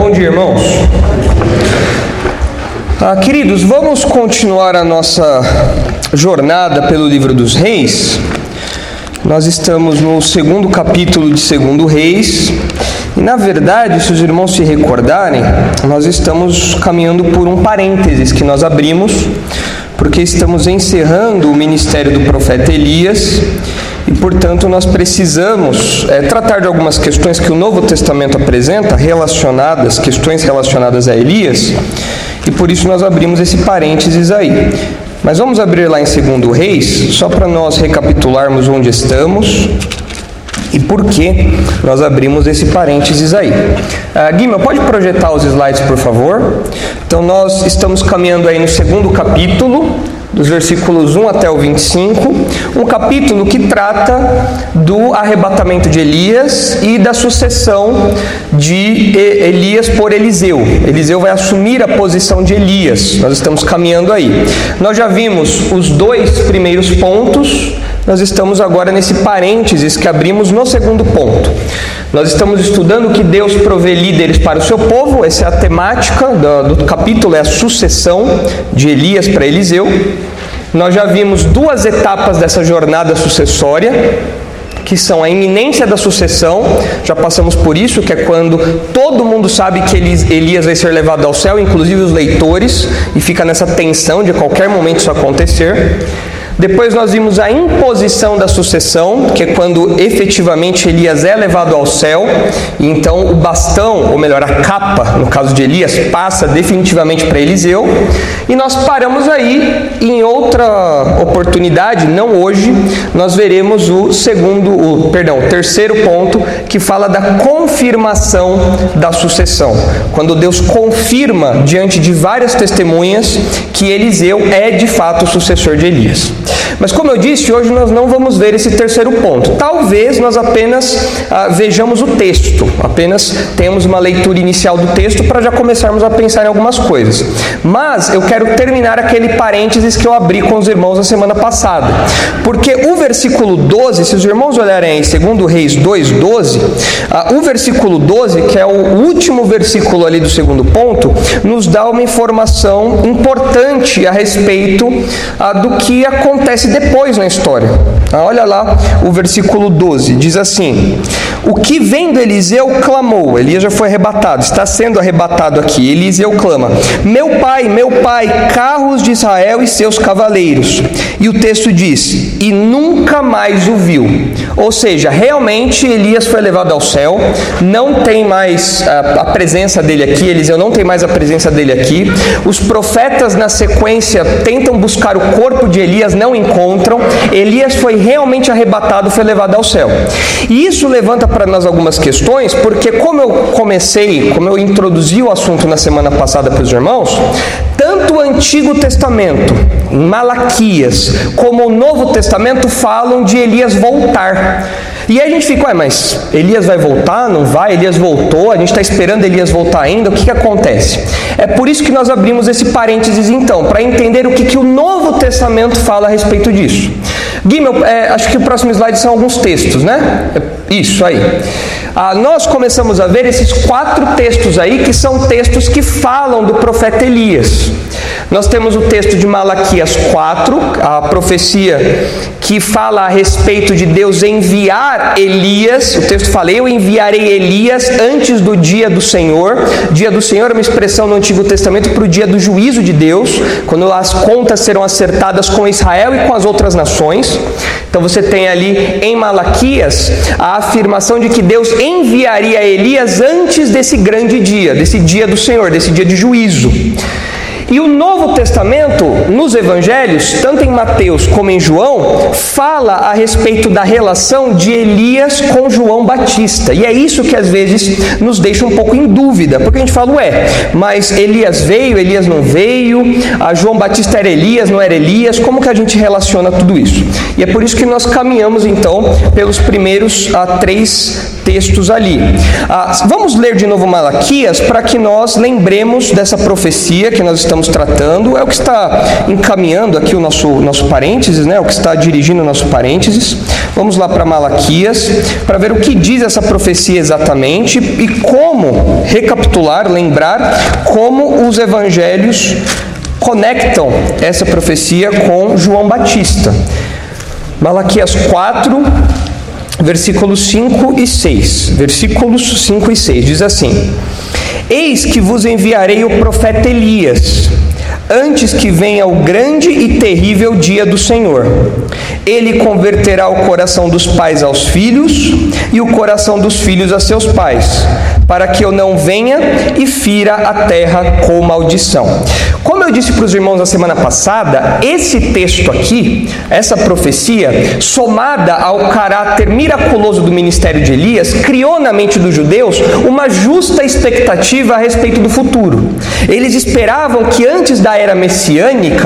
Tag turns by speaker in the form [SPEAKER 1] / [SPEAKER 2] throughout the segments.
[SPEAKER 1] Bom dia, irmãos. Queridos, vamos continuar a nossa jornada pelo livro dos Reis. Nós estamos no segundo capítulo de 2 Reis. E, na verdade, se os irmãos se recordarem, nós estamos caminhando por um parênteses que nós abrimos, porque estamos encerrando o ministério do profeta Elias e, portanto, nós precisamos tratar de algumas questões que o Novo Testamento apresenta, questões relacionadas a Elias, e por isso nós abrimos esse parênteses aí. Mas vamos abrir lá em 2 Reis, só para nós recapitularmos onde estamos e por que nós abrimos esse parênteses aí. Guima, pode projetar os slides, por favor? Então, nós estamos caminhando aí no 2º capítulo, dos versículos 1 até o 25, um capítulo que trata do arrebatamento de Elias e da sucessão de Elias por Eliseu. Eliseu vai assumir a posição de Elias. Nós estamos caminhando aí. Nós já vimos os 2 primeiros pontos, nós estamos agora nesse parênteses que abrimos no 2º ponto. Nós estamos estudando que Deus provê líderes para o seu povo, essa é a temática do capítulo, é a sucessão de Elias para Eliseu. Nós já vimos 2 etapas dessa jornada sucessória, que são a iminência da sucessão, já passamos por isso, que é quando todo mundo sabe que Elias vai ser levado ao céu, inclusive os leitores, e fica nessa tensão de qualquer momento isso acontecer. Depois nós vimos a imposição da sucessão, que é quando efetivamente Elias é levado ao céu, e então o bastão, ou melhor, a capa, no caso de Elias, passa definitivamente para Eliseu. E nós paramos aí, e em outra oportunidade, não hoje, nós veremos o terceiro ponto, que fala da confirmação da sucessão. Quando Deus confirma, diante de várias testemunhas, que Eliseu é de fato o sucessor de Elias. Mas como eu disse, hoje nós não vamos ver esse terceiro ponto. Talvez nós apenas vejamos o texto, apenas temos uma leitura inicial do texto para já começarmos a pensar em algumas coisas. Mas eu quero terminar aquele parênteses que eu abri com os irmãos na semana passada. Porque o versículo 12, se os irmãos olharem aí, 2 Reis 2:12, o versículo 12, que é o último versículo ali do 2º ponto, nos dá uma informação importante a respeito do que acontece depois na história. Olha lá o versículo 12, diz assim: o que vendo Eliseu clamou, Elias já foi arrebatado, está sendo arrebatado aqui, Eliseu clama: meu pai, carros de Israel e seus cavaleiros. E o texto diz: e nunca mais o viu. Ou seja, realmente Elias foi levado ao céu, não tem mais a presença dele aqui, Eliseu não tem mais a presença dele aqui. Os profetas na sequência tentam buscar o corpo de Elias, não encontram. Elias foi realmente arrebatado, foi levado ao céu. E isso levanta para nós algumas questões, porque como eu introduzi o assunto na semana passada para os irmãos, tanto o Antigo Testamento, em Malaquias, como o Novo Testamento falam de Elias voltar. E aí a gente fica, mas Elias vai voltar? Não vai? Elias voltou? A gente está esperando Elias voltar ainda? O que acontece? É por isso que nós abrimos esse parênteses então, para entender o que o Novo Testamento fala a respeito disso. Guima, acho que o próximo slide são alguns textos, né? Isso aí. Nós começamos a ver esses 4 textos aí, que são textos que falam do profeta Elias. Nós temos o texto de Malaquias 4, a profecia que fala a respeito de Deus enviar Elias. O texto fala: eu enviarei Elias antes do dia do Senhor. Dia do Senhor é uma expressão no Antigo Testamento para o dia do juízo de Deus, quando as contas serão acertadas com Israel e com as outras nações. Então você tem ali em Malaquias a afirmação de que Deus enviaria Elias antes desse grande dia, desse dia do Senhor, desse dia de juízo. E o Novo Testamento, nos Evangelhos, tanto em Mateus como em João, fala a respeito da relação de Elias com João Batista. E é isso que às vezes nos deixa um pouco em dúvida, porque a gente fala, mas Elias veio, Elias não veio, João Batista era Elias, não era Elias, como que a gente relaciona tudo isso? E é por isso que nós caminhamos então pelos primeiros 3 textos ali. Vamos ler de novo Malaquias para que nós lembremos dessa profecia que nós estamos tratando. É o que está encaminhando aqui o nosso parênteses, né? O que está dirigindo o nosso parênteses. Vamos lá para Malaquias, para ver o que diz essa profecia exatamente e como recapitular, lembrar como os evangelhos conectam essa profecia com João Batista. Malaquias 4, versículos 5 e 6. Versículos 5 e 6 diz assim: Eis que vos enviarei o profeta Elias, antes que venha o grande e terrível dia do Senhor. Ele converterá o coração dos pais aos filhos e o coração dos filhos a seus pais, para que eu não venha e fira a terra com maldição. Como eu disse para os irmãos na semana passada, esse texto aqui, essa profecia, somada ao caráter miraculoso do ministério de Elias, criou na mente dos judeus uma justa expectativa a respeito do futuro. Eles esperavam que antes da era messiânica,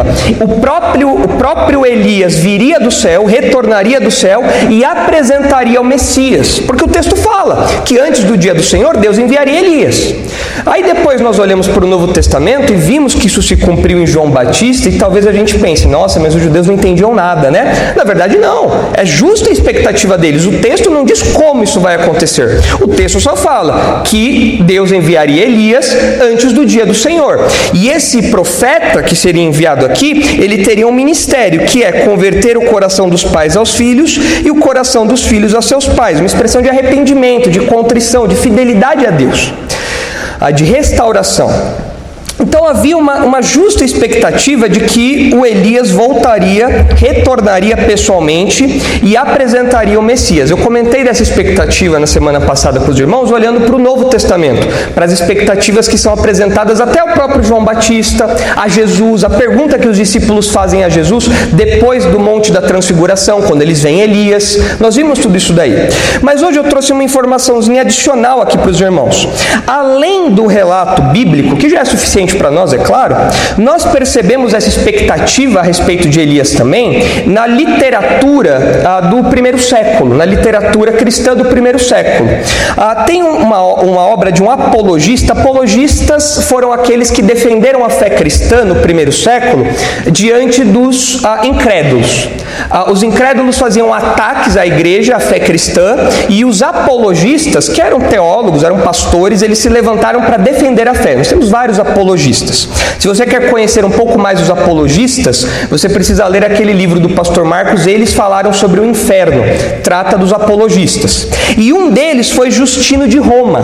[SPEAKER 1] o próprio Elias viria do céu, retornaria do céu e apresentaria o Messias. Porque o texto fala que antes do dia do Senhor, Deus enviaria Elias. Aí depois nós olhamos para o Novo Testamento e vimos que isso se cumpriu em João Batista, e talvez a gente pense, nossa, mas os judeus não entendiam nada, né? Na verdade não, é justa a expectativa deles. O texto não diz como isso vai acontecer. O texto só fala que Deus enviaria Elias antes do dia do Senhor. E esse profeta que seria enviado aqui, ele teria um ministério, que é converter o coração dos pais aos filhos e o coração dos filhos aos seus pais. Uma expressão de arrependimento, de contrição, de fidelidade a Deus, de restauração. Então havia uma justa expectativa de que o Elias voltaria, retornaria pessoalmente e apresentaria o Messias. Eu comentei dessa expectativa na semana passada para os irmãos, olhando para o Novo Testamento, para as expectativas que são apresentadas até ao próprio João Batista, a Jesus, a pergunta que os discípulos fazem a Jesus depois do Monte da Transfiguração, quando eles veem Elias. Nós vimos tudo isso daí. Mas hoje eu trouxe uma informaçãozinha adicional aqui para os irmãos. Além do relato bíblico, que já é suficiente para nós, é claro, nós percebemos essa expectativa a respeito de Elias também na literatura do primeiro século, na literatura cristã do primeiro século. Tem uma obra de um apologista. Apologistas foram aqueles que defenderam a fé cristã no primeiro século diante dos incrédulos. Os incrédulos faziam ataques à igreja, à fé cristã, e os apologistas, que eram teólogos, eram pastores, eles se levantaram para defender a fé. Nós temos vários apologistas. Se você quer conhecer um pouco mais os apologistas, você precisa ler aquele livro do pastor Marcos. Eles falaram sobre o inferno, trata dos apologistas. E um deles foi Justino de Roma.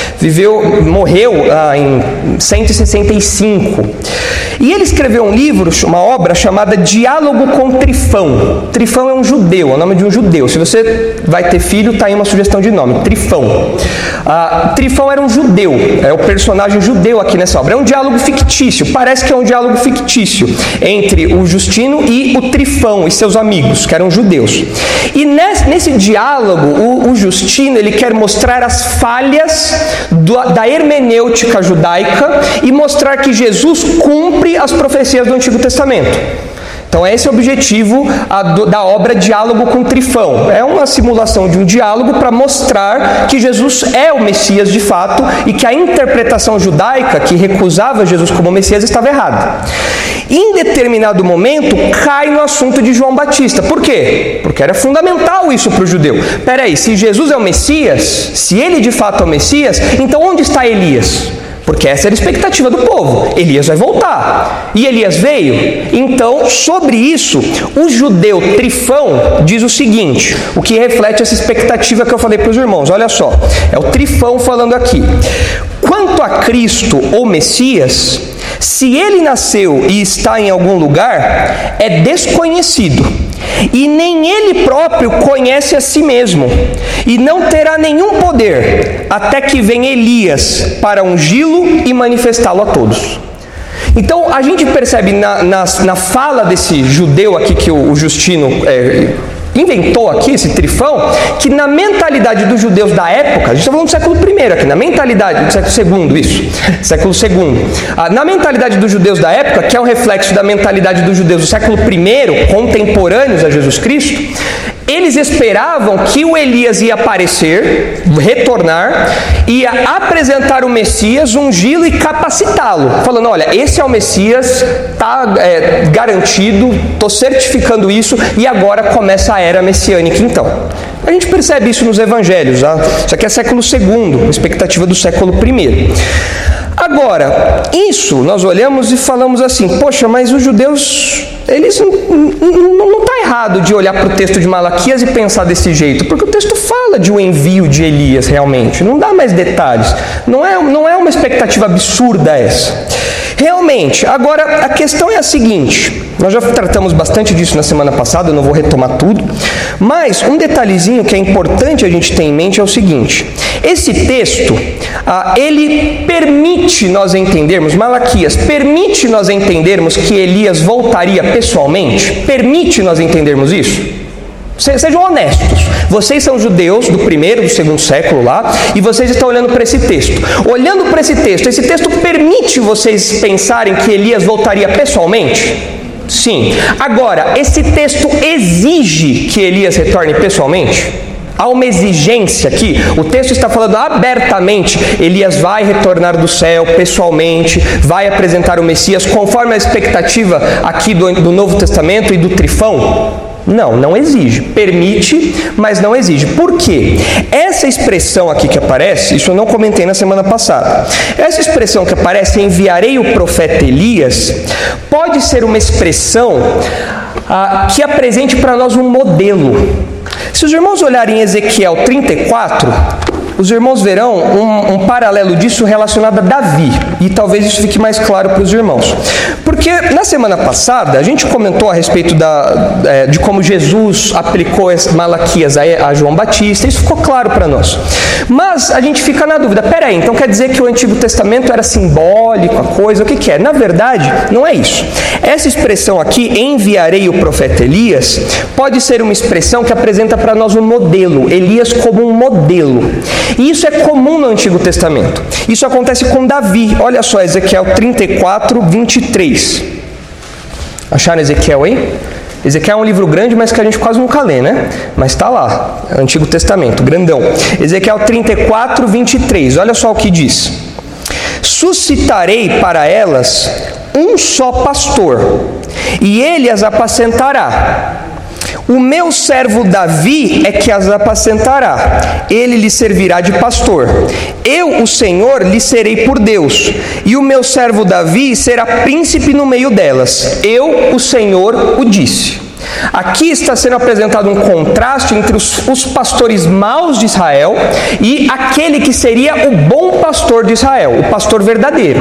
[SPEAKER 1] Morreu em 165. E ele escreveu um livro, uma obra chamada Diálogo com Trifão. Trifão é um judeu, é o nome de um judeu. Se você vai ter filho, está aí uma sugestão de nome, Trifão. Trifão era um judeu, é o personagem judeu aqui nessa obra. É um diálogo fictício, parece que é um diálogo fictício entre o Justino e o Trifão e seus amigos, que eram judeus. E nesse diálogo, o Justino, ele quer mostrar as falhas da hermenêutica judaica e mostrar que Jesus cumpre as profecias do Antigo Testamento. Então esse é o objetivo da obra Diálogo com Trifão. É uma simulação de um diálogo para mostrar que Jesus é o Messias de fato e que a interpretação judaica que recusava Jesus como Messias estava errada. Em determinado momento, cai no assunto de João Batista. Por quê? Porque era fundamental isso para o judeu. Peraí, se Jesus é o Messias, se ele de fato é o Messias, então onde está Elias? Porque essa era a expectativa do povo. Elias vai voltar. E Elias veio. Então, sobre isso, o judeu Trifão diz o seguinte, o que reflete essa expectativa que eu falei para os irmãos. Olha só, é o Trifão falando aqui. Quanto a Cristo ou Messias, se ele nasceu e está em algum lugar, é desconhecido. E nem ele próprio conhece a si mesmo, e não terá nenhum poder, até que venha Elias para ungí-lo e manifestá-lo a todos. Então a gente percebe na fala desse judeu aqui que o Justino inventou aqui, esse Trifão, que na mentalidade dos judeus da época, a gente está falando do século I aqui, na mentalidade do século II, isso, século II, na mentalidade dos judeus da época, que é um reflexo da mentalidade dos judeus do século I, contemporâneos a Jesus Cristo, eles esperavam que o Elias ia aparecer, retornar, ia apresentar o Messias, ungí-lo e capacitá-lo, falando: olha, esse é o Messias, está garantido, estou certificando isso, e agora começa a era messiânica então. A gente percebe isso nos evangelhos, tá? Isso aqui é século II, expectativa do século I. Agora, isso nós olhamos e falamos assim: poxa, mas os judeus, eles não está errado de olhar para o texto de Malaquias e pensar desse jeito, porque o texto fala de um envio de Elias realmente, não dá mais detalhes, não é uma expectativa absurda essa. Realmente, agora a questão é a seguinte, nós já tratamos bastante disso na semana passada, eu não vou retomar tudo, mas um detalhezinho que é importante a gente ter em mente é o seguinte: esse texto, ele permite nós entendermos, Malaquias permite nós entendermos que Elias voltaria pessoalmente? Permite nós entendermos isso? Sejam honestos, vocês são judeus do primeiro, do segundo século lá, e vocês estão olhando para esse texto. Olhando para esse texto permite vocês pensarem que Elias voltaria pessoalmente? Sim. Agora, esse texto exige que Elias retorne pessoalmente? Há uma exigência aqui, o texto está falando abertamente: Elias vai retornar do céu pessoalmente, vai apresentar o Messias, conforme a expectativa aqui do Novo Testamento e do Trifão? Não exige. Permite, mas não exige. Por quê? Essa expressão aqui que aparece, isso eu não comentei na semana passada, essa expressão que aparece, enviarei o profeta Elias, pode ser uma expressão que apresente para nós um modelo. Se os irmãos olharem em Ezequiel 34, os irmãos verão um paralelo disso relacionado a Davi, e talvez isso fique mais claro para os irmãos. Porque na semana passada a gente comentou a respeito de como Jesus aplicou Malaquias a João Batista, isso ficou claro para nós. Mas a gente fica na dúvida: peraí, então quer dizer que o Antigo Testamento era simbólico, a coisa, o que é? Na verdade, não é isso. Essa expressão aqui, enviarei o profeta Elias, pode ser uma expressão que apresenta para nós um modelo, Elias como um modelo. E isso é comum no Antigo Testamento. Isso acontece com Davi. Olha só, Ezequiel 34, 23. Acharam Ezequiel aí? Ezequiel é um livro grande, mas que a gente quase nunca lê, né? Mas está lá, Antigo Testamento, grandão. Ezequiel 34, 23. Olha só o que diz: suscitarei para elas um só pastor, e ele as apacentará. O meu servo Davi é que as apacentará, ele lhe servirá de pastor. Eu, o Senhor, lhe serei por Deus, e o meu servo Davi será príncipe no meio delas. Eu, o Senhor, o disse. Aqui está sendo apresentado um contraste entre os pastores maus de Israel e aquele que seria o bom pastor de Israel, o pastor verdadeiro.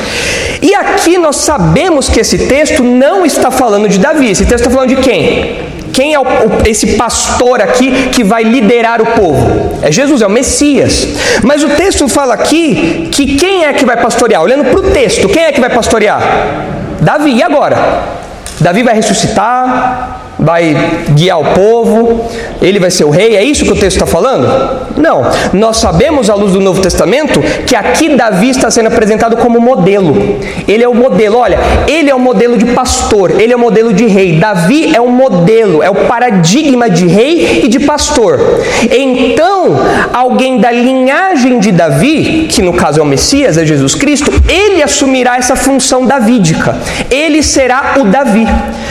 [SPEAKER 1] E aqui nós sabemos que esse texto não está falando de Davi, esse texto está falando de quem? Quem é esse pastor aqui que vai liderar o povo? É Jesus, é o Messias. Mas o texto fala aqui que quem é que vai pastorear? Olhando para o texto, quem é que vai pastorear? Davi. E agora? Davi vai ressuscitar, vai guiar o povo, ele vai ser o rei, é isso que o texto está falando? Não, nós sabemos à luz do Novo Testamento que aqui Davi está sendo apresentado como modelo. Ele é o modelo, olha, ele é o modelo de pastor, ele é o modelo de rei. Davi é um modelo, é o paradigma de rei e de pastor. Então, alguém da linhagem de Davi, que no caso é o Messias, é Jesus Cristo, ele assumirá essa função davídica, ele será o Davi.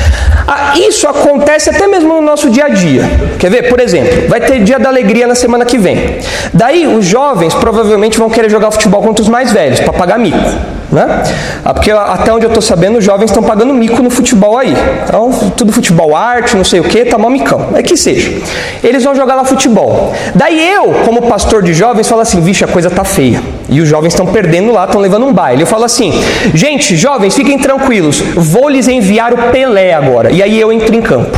[SPEAKER 1] Isso acontece até mesmo no nosso dia a dia. Quer ver? Por exemplo, vai ter Dia da Alegria na semana que vem. Daí os jovens provavelmente vão querer jogar futebol contra os mais velhos, para pagar mico, né? Porque até onde eu estou sabendo, os jovens estão pagando mico no futebol aí. Então, tudo futebol arte, não sei o que, tá mó micão. É que seja. Eles vão jogar lá futebol. Daí eu, como pastor de jovens, falo assim: vixe, a coisa tá feia. E os jovens estão perdendo lá, estão levando um baile. Eu falo assim: gente, jovens, fiquem tranquilos, vou lhes enviar o Pelé agora. E aí eu entro em campo.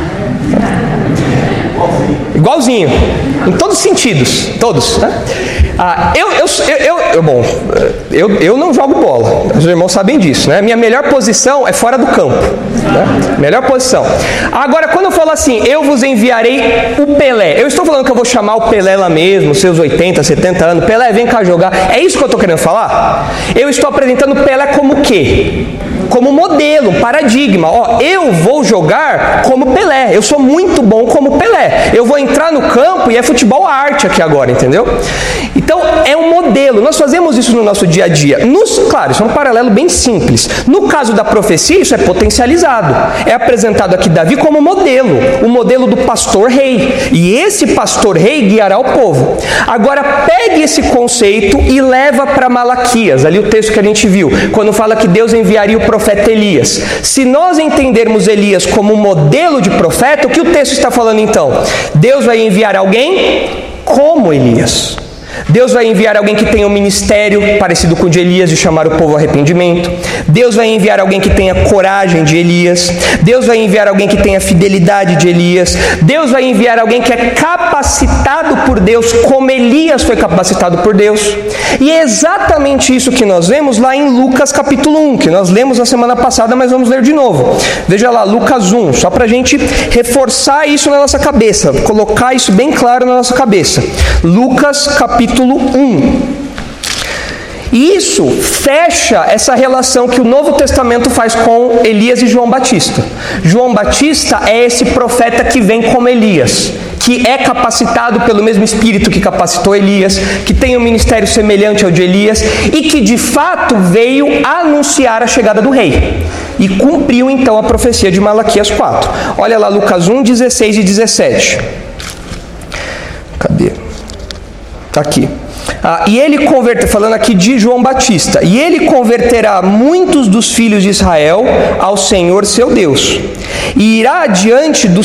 [SPEAKER 1] Igualzinho, em todos os sentidos, todos, né? Bom, Eu não jogo bola, os irmãos sabem disso, né? Minha melhor posição é fora do campo, né? Melhor posição. Agora, quando eu falo assim, eu vos enviarei o Pelé, eu estou falando que eu vou chamar o Pelé lá mesmo, seus 80, 70 anos, Pelé, vem cá jogar. É isso que eu estou querendo falar? Eu estou apresentando o Pelé como o quê? Como modelo, um paradigma. Ó, eu vou jogar como Pelé, eu sou muito bom como Pelé. Eu vou entrar no campo e é futebol arte aqui agora, entendeu? Então, é um modelo. Nós fazemos isso no nosso dia a dia. Claro, isso é um paralelo bem simples. No caso da profecia, isso é potencializado. É apresentado aqui Davi como modelo, o modelo do pastor rei. E esse pastor rei guiará o povo. Agora, pegue esse conceito e leva para Malaquias, ali o texto que a gente viu, quando fala que Deus enviaria o profeta Elias. Se nós entendermos Elias como modelo de profeta, o que o texto está falando então? Deus vai enviar alguém como Elias. Deus vai enviar alguém que tenha um ministério parecido com o de Elias, de chamar o povo ao arrependimento. Deus vai enviar alguém que tenha coragem de Elias. Deus vai enviar alguém que tenha fidelidade de Elias. Deus vai enviar alguém que é capacitado por Deus, como Elias foi capacitado por Deus. E é exatamente isso que nós vemos lá em Lucas capítulo 1, que nós lemos na semana passada, mas vamos ler de novo. Veja lá, Lucas 1, só para a gente reforçar isso na nossa cabeça, colocar isso bem claro na nossa cabeça. Lucas capítulo 1. E isso fecha essa relação que o Novo Testamento faz com Elias e João Batista. João Batista é esse profeta que vem como Elias, que é capacitado pelo mesmo Espírito que capacitou Elias, que tem um ministério semelhante ao de Elias e que de fato veio anunciar a chegada do rei. E cumpriu então a profecia de Malaquias 4. Olha lá Lucas 1, 16 e 17. Cadê? Está aqui. E ele falando aqui de João Batista, e ele converterá muitos dos filhos de Israel ao Senhor seu Deus, e irá adiante do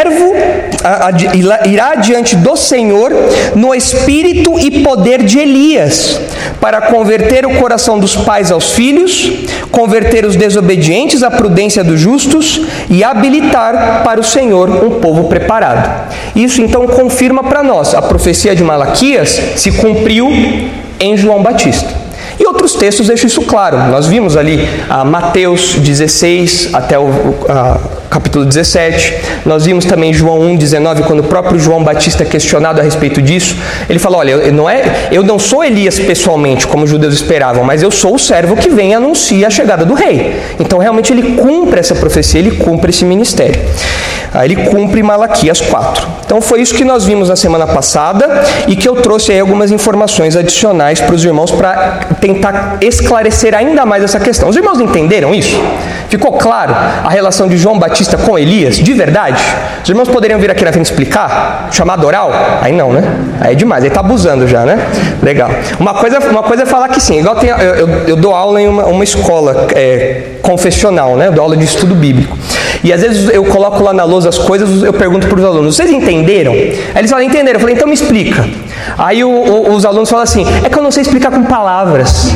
[SPEAKER 1] Senhor no espírito e poder de Elias, para converter o coração dos pais aos filhos, converter os desobedientes à prudência dos justos e habilitar para o Senhor um povo preparado. Isso então confirma para nós, a profecia de Malaquias se cumpriu em João Batista. E outros textos deixam isso claro. Nós vimos ali Mateus 16 até o capítulo 17. Nós vimos também João 1,19, quando o próprio João Batista é questionado a respeito disso. Ele fala, olha, eu não sou Elias pessoalmente, como os judeus esperavam, mas eu sou o servo que vem e anuncia a chegada do rei. Então realmente ele cumpre essa profecia, ele cumpre esse ministério. Aí ele cumpre Malaquias 4. Então foi isso que nós vimos na semana passada e que eu trouxe aí algumas informações adicionais para os irmãos para tentar esclarecer ainda mais essa questão. Os irmãos entenderam isso? Ficou claro a relação de João Batista com Elias? De verdade? Os irmãos poderiam vir aqui na frente explicar? Chamada oral? Aí não, né? Aí é demais, aí está abusando já, né? Legal. Uma coisa é falar que sim. Igual eu dou aula em uma escola confessional, né? Eu dou aula de estudo bíblico. E às vezes eu coloco lá na lousa as coisas, eu pergunto para os alunos, vocês entenderam? Aí eles falam, entenderam. Eu falei, então me explica. Aí os alunos falam assim, é que eu não sei explicar com palavras.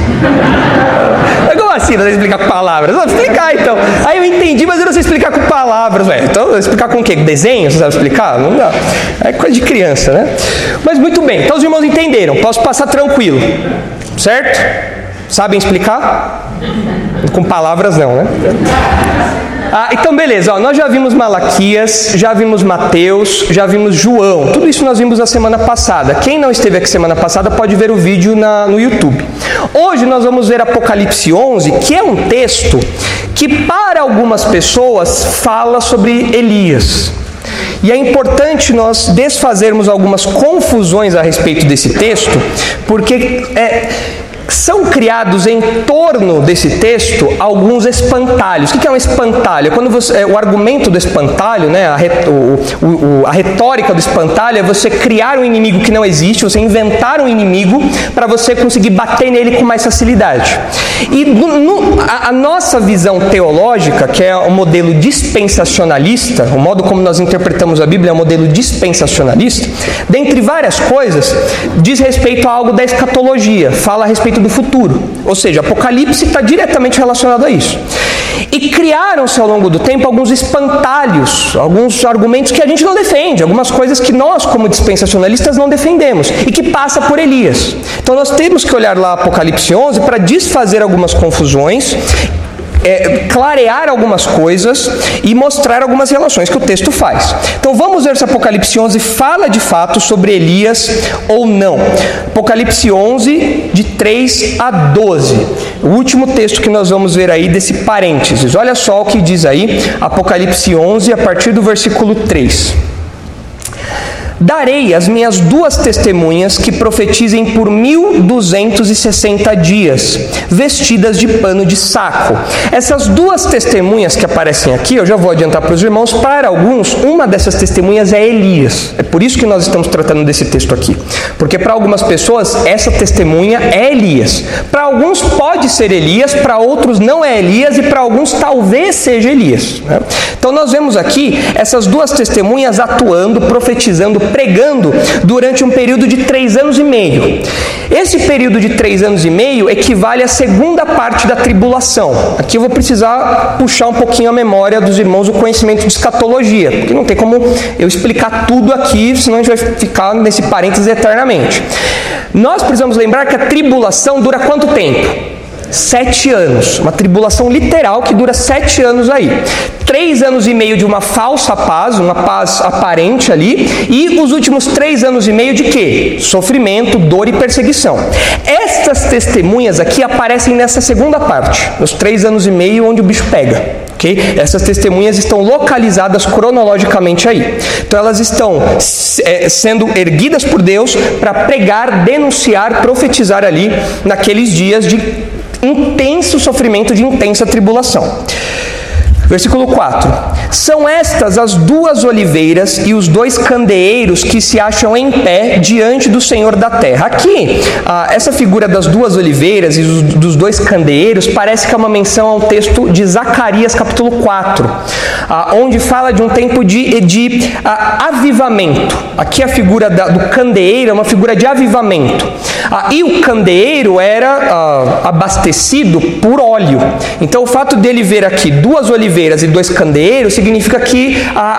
[SPEAKER 1] Como assim não sei explicar com palavras? Vou explicar então. Aí eu entendi, mas eu não sei explicar com palavras. Ué, então explicar com o quê? Desenho? Você sabe explicar? Não dá. É coisa de criança, né? Mas muito bem, então os irmãos entenderam. Posso passar tranquilo. Certo? Sabem explicar? Com palavras não, né? Então beleza, nós já vimos Malaquias, já vimos Mateus, já vimos João, tudo isso nós vimos na semana passada. Quem não esteve aqui semana passada pode ver o vídeo no YouTube. Hoje nós vamos ver Apocalipse 11, que é um texto que para algumas pessoas fala sobre Elias. E é importante nós desfazermos algumas confusões a respeito desse texto, porque são criados em torno desse texto alguns espantalhos. O que é um espantalho? É quando o argumento do espantalho, né, a retórica do espantalho é você criar um inimigo que não existe, você inventar um inimigo para você conseguir bater nele com mais facilidade. E a nossa visão teológica, que é o modelo dispensacionalista, o modo como nós interpretamos a Bíblia é um modelo dispensacionalista, dentre várias coisas, diz respeito a algo da escatologia, fala a respeito do futuro. Ou seja, Apocalipse está diretamente relacionado a isso. E criaram-se ao longo do tempo alguns espantalhos, alguns argumentos que a gente não defende, algumas coisas que nós, como dispensacionalistas, não defendemos, e que passa por Elias. Então nós temos que olhar lá Apocalipse 11 para desfazer algumas confusões, clarear algumas coisas e mostrar algumas relações que o texto faz. Então vamos ver se Apocalipse 11 fala de fato sobre Elias ou não. Apocalipse 11, de 3 a 12. O último texto que nós vamos ver aí desse parênteses. Olha só o que diz aí, Apocalipse 11, a partir do versículo 3. Darei as minhas 2 testemunhas que profetizem por 1260 dias, vestidas de pano de saco. Essas 2 testemunhas que aparecem aqui, eu já vou adiantar para os irmãos, para alguns, uma dessas testemunhas é Elias. É por isso que nós estamos tratando desse texto aqui. Porque para algumas pessoas, essa testemunha é Elias. Para alguns pode ser Elias, para outros não é Elias e para alguns talvez seja Elias. Então nós vemos aqui essas 2 testemunhas atuando, profetizando, pregando durante um período de 3 anos e meio. Esse período de 3 anos e meio equivale à segunda parte da tribulação. Aqui eu vou precisar puxar um pouquinho a memória dos irmãos o conhecimento de escatologia, porque não tem como eu explicar tudo aqui, senão a gente vai ficar nesse parênteses eternamente. Nós precisamos lembrar que a tribulação dura quanto tempo? 7 anos, uma tribulação literal que dura 7 anos aí. 3 anos e meio de uma falsa paz, uma paz aparente ali, e os últimos 3 anos e meio de quê? Sofrimento, dor e perseguição. Estas testemunhas aqui aparecem nessa segunda parte, nos 3 anos e meio onde o bicho pega. Okay? Essas testemunhas estão localizadas cronologicamente aí. Então elas estão sendo erguidas por Deus para pregar, denunciar, profetizar ali naqueles dias de intenso sofrimento, de intensa tribulação. Versículo 4. São estas as 2 oliveiras e os 2 candeeiros que se acham em pé diante do Senhor da terra. Aqui, essa figura das 2 oliveiras e dos 2 candeeiros parece que é uma menção ao texto de Zacarias capítulo 4, onde fala de um tempo de avivamento. Aqui a figura do candeeiro é uma figura de avivamento. E o candeeiro era abastecido por óleo. Então o fato dele ver aqui 2 oliveiras e 2 candeeiros significa que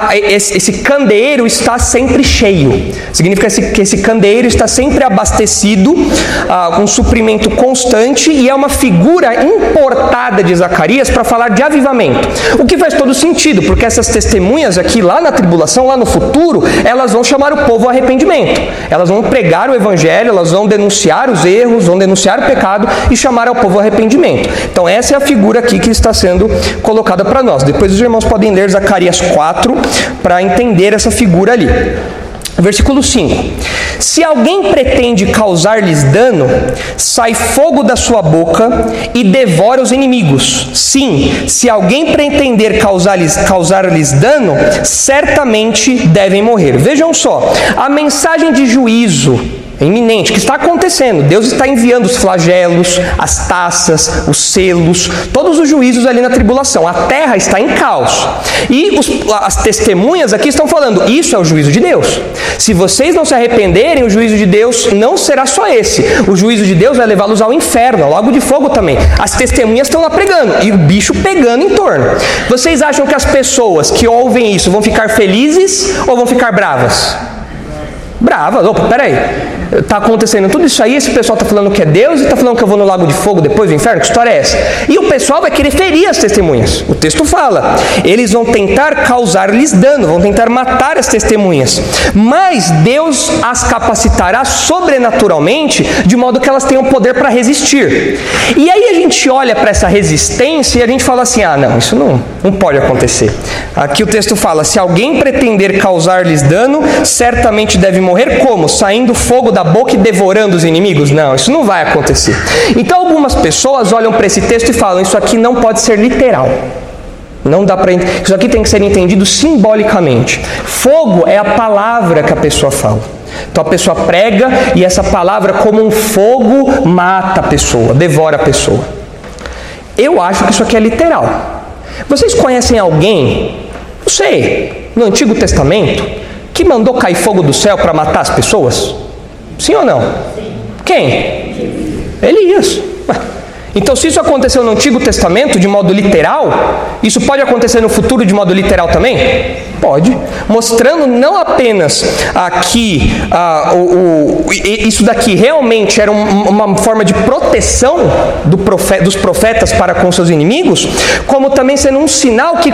[SPEAKER 1] esse candeeiro está sempre cheio. Significa que esse candeeiro está sempre abastecido, com suprimento constante, e é uma figura importada de Zacarias para falar de avivamento. O que faz todo sentido, porque essas testemunhas aqui, lá na tribulação, lá no futuro, elas vão chamar o povo ao arrependimento. Elas vão pregar o evangelho, elas vão denunciar os erros, vão denunciar o pecado e chamar ao povo ao arrependimento. Então essa é a figura aqui que está sendo colocada para nós. Depois os irmãos podem ler Zacarias 4 para entender essa figura ali. Versículo 5. Se alguém pretende causar-lhes dano, sai fogo da sua boca e devora os inimigos. Sim, se alguém pretender causar-lhes dano, certamente devem morrer. Vejam só, a mensagem de juízo iminente, que está acontecendo. Deus está enviando os flagelos, as taças, os selos, todos os juízos ali na tribulação. A terra está em caos. E as testemunhas aqui estão falando, isso é o juízo de Deus. Se vocês não se arrependerem, o juízo de Deus não será só esse. O juízo de Deus vai levá-los ao inferno, ao lago de fogo também. As testemunhas estão lá pregando, e o bicho pegando em torno. Vocês acham que as pessoas que ouvem isso vão ficar felizes ou vão ficar bravas? Bravas. Opa, peraí. Está acontecendo tudo isso aí, esse pessoal está falando que é Deus e está falando que eu vou no lago de fogo depois do inferno? Que história é essa? E o pessoal vai querer ferir as testemunhas. O texto fala, eles vão tentar causar-lhes dano, vão tentar matar as testemunhas. Mas Deus as capacitará sobrenaturalmente, de modo que elas tenham poder para resistir. E aí a gente olha para essa resistência e a gente fala assim, não, isso não pode acontecer. Aqui o texto fala, se alguém pretender causar-lhes dano, certamente deve morrer como? Saindo fogo da boca e devorando os inimigos? Não, isso não vai acontecer. Então algumas pessoas olham para esse texto e falam, isso aqui não pode ser literal. Não dá para, isso aqui tem que ser entendido simbolicamente. Fogo é a palavra que a pessoa fala. Então a pessoa prega e essa palavra, como um fogo, mata a pessoa, devora a pessoa. Eu acho que isso aqui é literal. Vocês conhecem alguém, não sei, no Antigo Testamento, que mandou cair fogo do céu para matar as pessoas? Sim ou não? Sim. Quem? Elias. Então, se isso aconteceu no Antigo Testamento de modo literal, isso pode acontecer no futuro de modo literal também? Pode. Mostrando não apenas que isso daqui realmente era uma forma de proteção dos profetas para com seus inimigos, como também sendo um sinal que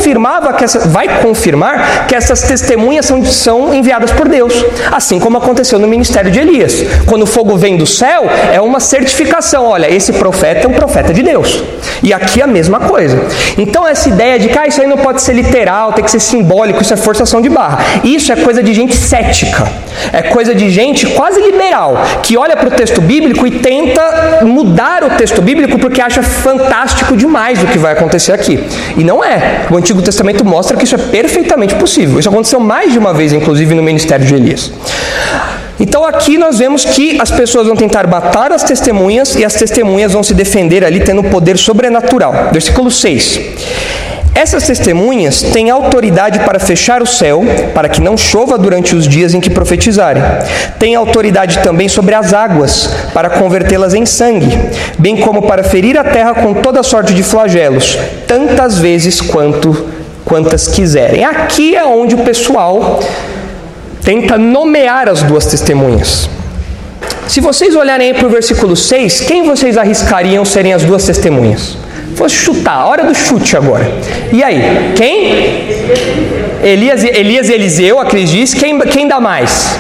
[SPEAKER 1] vai confirmar que essas testemunhas são enviadas por Deus. Assim como aconteceu no ministério de Elias. Quando o fogo vem do céu, é uma certificação. Olha, esse profeta é um profeta de Deus. E aqui a mesma coisa. Então essa ideia de que isso aí não pode ser literal, tem que ser simbólico, isso é forçação de barra. Isso é coisa de gente cética. É coisa de gente quase liberal, que olha para o texto bíblico e tenta mudar o texto bíblico porque acha fantástico demais o que vai acontecer aqui. E não é. O Antigo Testamento mostra que isso é perfeitamente possível. Isso aconteceu mais de uma vez, inclusive, no ministério de Elias. Então aqui nós vemos que as pessoas vão tentar matar as testemunhas e as testemunhas vão se defender ali tendo poder sobrenatural. Versículo 6. Essas testemunhas têm autoridade para fechar o céu, para que não chova durante os dias em que profetizarem. Têm autoridade também sobre as águas, para convertê-las em sangue, bem como para ferir a terra com toda sorte de flagelos, tantas vezes quantas quiserem. Aqui é onde o pessoal tenta nomear as duas testemunhas. Se vocês olharem aí para o versículo 6, quem vocês arriscariam serem as duas testemunhas? Vou chutar, hora do chute agora. E aí, quem? Elias e Eliseu, a Cris diz. Quem dá mais?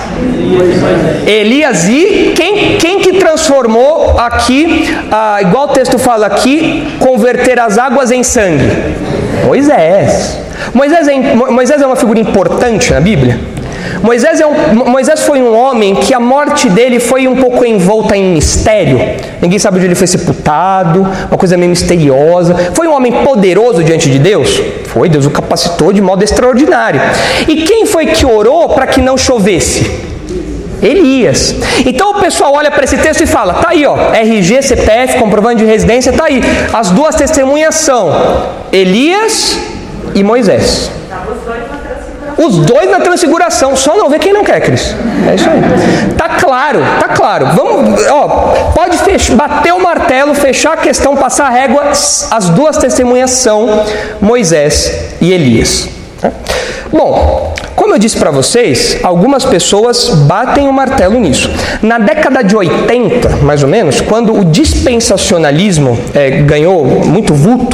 [SPEAKER 1] Elias e quem que transformou aqui, igual o texto fala aqui, converter as águas em sangue? Moisés. Moisés é uma figura importante na Bíblia. Moisés foi um homem que a morte dele foi um pouco envolta em mistério. Ninguém sabe onde ele foi sepultado, uma coisa meio misteriosa. Foi um homem poderoso diante de Deus? Foi, Deus o capacitou de modo extraordinário. E quem foi que orou para que não chovesse? Elias. Então o pessoal olha para esse texto e fala, tá aí ó, RG, CPF, comprovante de residência, tá aí. As duas testemunhas são Elias e Moisés. Os dois na transfiguração, só não vê quem não quer, Cris. É isso aí. Tá claro. Vamos, pode bater o martelo, fechar a questão, passar a régua. As duas testemunhas são Moisés e Elias. Bom, como eu disse para vocês, algumas pessoas batem o martelo nisso. Na década de 80, mais ou menos, quando o dispensacionalismo ganhou muito vulto,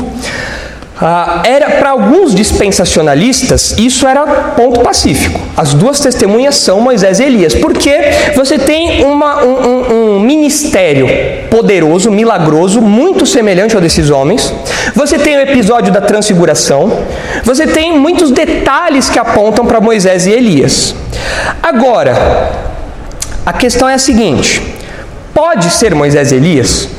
[SPEAKER 1] era para alguns dispensacionalistas, isso era ponto pacífico. As duas testemunhas são Moisés e Elias, porque você tem um ministério poderoso, milagroso, muito semelhante ao desses homens. Você tem o episódio da transfiguração. Você tem muitos detalhes que apontam para Moisés e Elias. Agora, a questão é a seguinte: pode ser Moisés e Elias?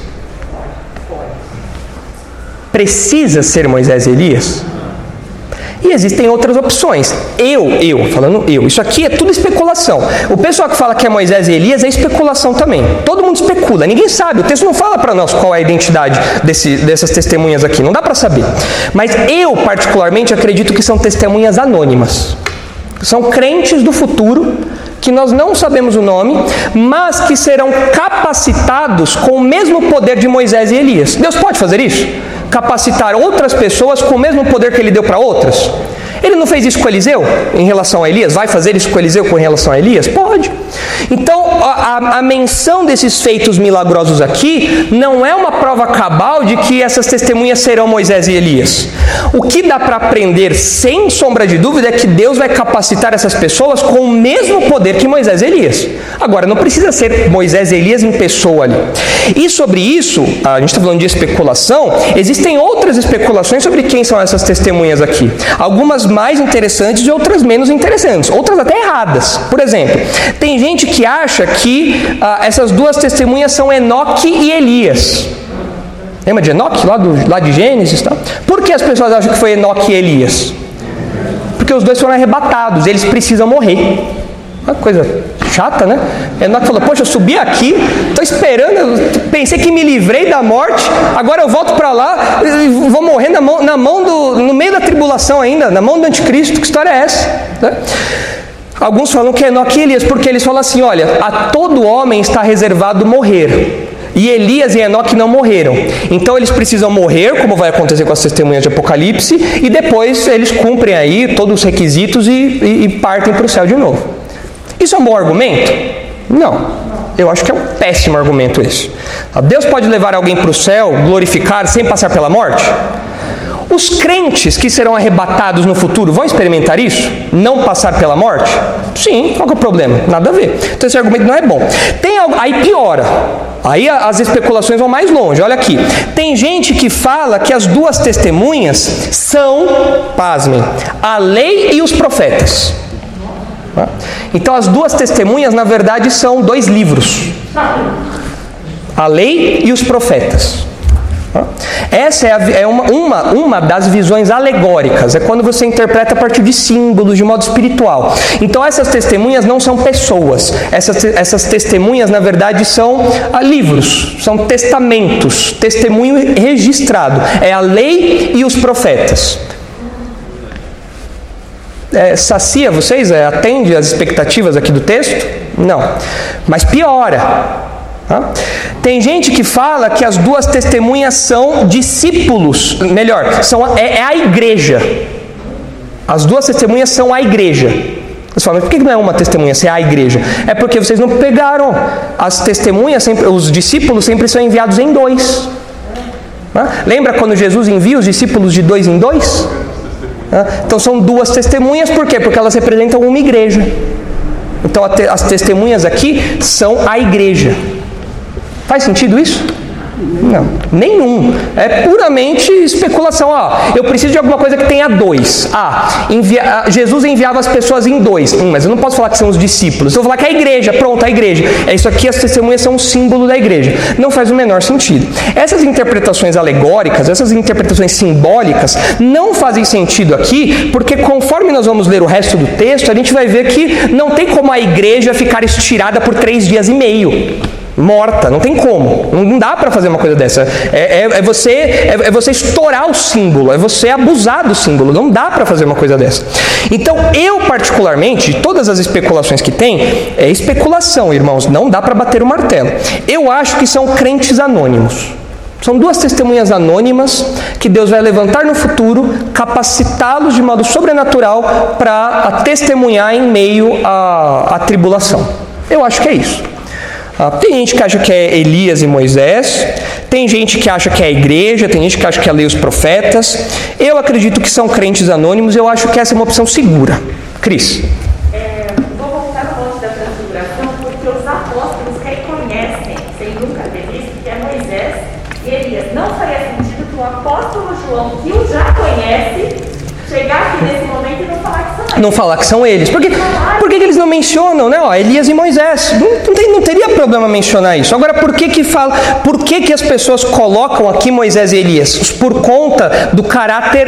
[SPEAKER 1] Precisa ser Moisés e Elias? E existem outras opções. Isso aqui é tudo especulação. O pessoal que fala que é Moisés e Elias é especulação também. Todo mundo especula, ninguém sabe. O texto não fala para nós qual é a identidade dessas testemunhas aqui, não dá para saber. Mas eu particularmente acredito que são testemunhas anônimas. São crentes do futuro, que nós não sabemos o nome, mas que serão capacitados com o mesmo poder de Moisés e Elias. Deus pode fazer isso? Capacitar outras pessoas com o mesmo poder que ele deu para outras? Ele não fez isso com Eliseu em relação a Elias? Vai fazer isso com Eliseu com relação a Elias? Pode. Então, a menção desses feitos milagrosos aqui não é uma prova cabal de que essas testemunhas serão Moisés e Elias. O que dá para aprender sem sombra de dúvida é que Deus vai capacitar essas pessoas com o mesmo poder que Moisés e Elias. Agora, não precisa ser Moisés e Elias em pessoa ali. E sobre isso, a gente está falando de especulação, existem outras especulações sobre quem são essas testemunhas aqui. Algumas mais interessantes e outras menos interessantes, outras até erradas. Por exemplo, tem gente que acha que essas duas testemunhas são Enoque e Elias. Lembra de Enoque, lá de Gênesis? Tá? Por que as pessoas acham que foi Enoque e Elias? Porque os dois foram arrebatados, eles precisam morrer. Uma coisa chata, né? Enoque falou, poxa, eu subi aqui, estou esperando, pensei que me livrei da morte, agora eu volto para lá e vou morrer no meio da tribulação ainda, na mão do anticristo. Que história é essa? Né? Alguns falam que é Enoque e Elias, porque eles falam assim, olha, a todo homem está reservado morrer. E Elias e Enoque não morreram. Então eles precisam morrer, como vai acontecer com as testemunhas de Apocalipse, e depois eles cumprem aí todos os requisitos e partem para o céu de novo. Isso é um bom argumento? Não. Eu acho que é um péssimo argumento esse. Deus pode levar alguém para o céu, glorificar, sem passar pela morte? Os crentes que serão arrebatados no futuro vão experimentar isso? Não passar pela morte? Sim, qual que é o problema? Nada a ver. Então esse argumento não é bom. Aí piora. Aí as especulações vão mais longe. Olha aqui. Tem gente que fala que as duas testemunhas são, pasmem, a lei e os profetas. Então as duas testemunhas, na verdade, são 2 livros. A lei e os profetas. Essa é uma das visões alegóricas. É quando você interpreta a partir de símbolos, de modo espiritual. Então essas testemunhas não são pessoas. Essas testemunhas, na verdade, são livros. São testamentos. Testemunho registrado. É a lei e os profetas. Sacia vocês? Atende às expectativas aqui do texto? Não. Mas piora. Tem gente que fala que as duas testemunhas são discípulos, melhor, é a igreja. As duas testemunhas são a igreja. Você fala, mas por que não é uma testemunha, se é a igreja? É porque vocês não pegaram. As testemunhas, os discípulos sempre são enviados em 2. Lembra quando Jesus envia os discípulos de 2 em 2? Então são 2 testemunhas, por quê? Porque elas representam uma igreja. Então as testemunhas aqui são a igreja. Faz sentido isso? Não, nenhum. É puramente especulação. Eu preciso de alguma coisa que tenha 2. Jesus enviava as pessoas em 2. Mas eu não posso falar que são os discípulos. Eu vou falar que é a igreja. Pronto, a igreja. É isso aqui, as testemunhas são um símbolo da igreja. Não faz o menor sentido. Essas interpretações alegóricas, essas interpretações simbólicas, não fazem sentido aqui, porque conforme nós vamos ler o resto do texto, a gente vai ver que não tem como a igreja ficar estirada por 3 dias e meio. Morta, não tem como, não dá para fazer uma coisa dessa. É você estourar o símbolo, é você abusar do símbolo, não dá para fazer uma coisa dessa. Então eu particularmente, todas as especulações que tem, é especulação, irmãos, não dá para bater o martelo. Eu acho que são crentes anônimos. São 2 testemunhas anônimas que Deus vai levantar no futuro, capacitá-los de modo sobrenatural para testemunhar em meio à tribulação. Eu acho que é isso. Tem gente que acha que é Elias e Moisés, tem gente que acha que é a igreja, tem gente que acha que é a lei e os profetas. Eu acredito que são crentes anônimos, eu acho que essa é uma opção segura. Cris?
[SPEAKER 2] Vou voltar no ponto da transfiguração, porque os apóstolos reconhecem, sem nunca ter visto, que é Moisés e Elias. Não faria sentido que o apóstolo João, que o já conhece, chegar aqui nesse momento e não falar que são eles.
[SPEAKER 1] Não falar que são eles. Por que eles não mencionam, né? Elias e Moisés. Não teria problema mencionar isso. Agora, por que as pessoas colocam aqui Moisés e Elias? Por conta do caráter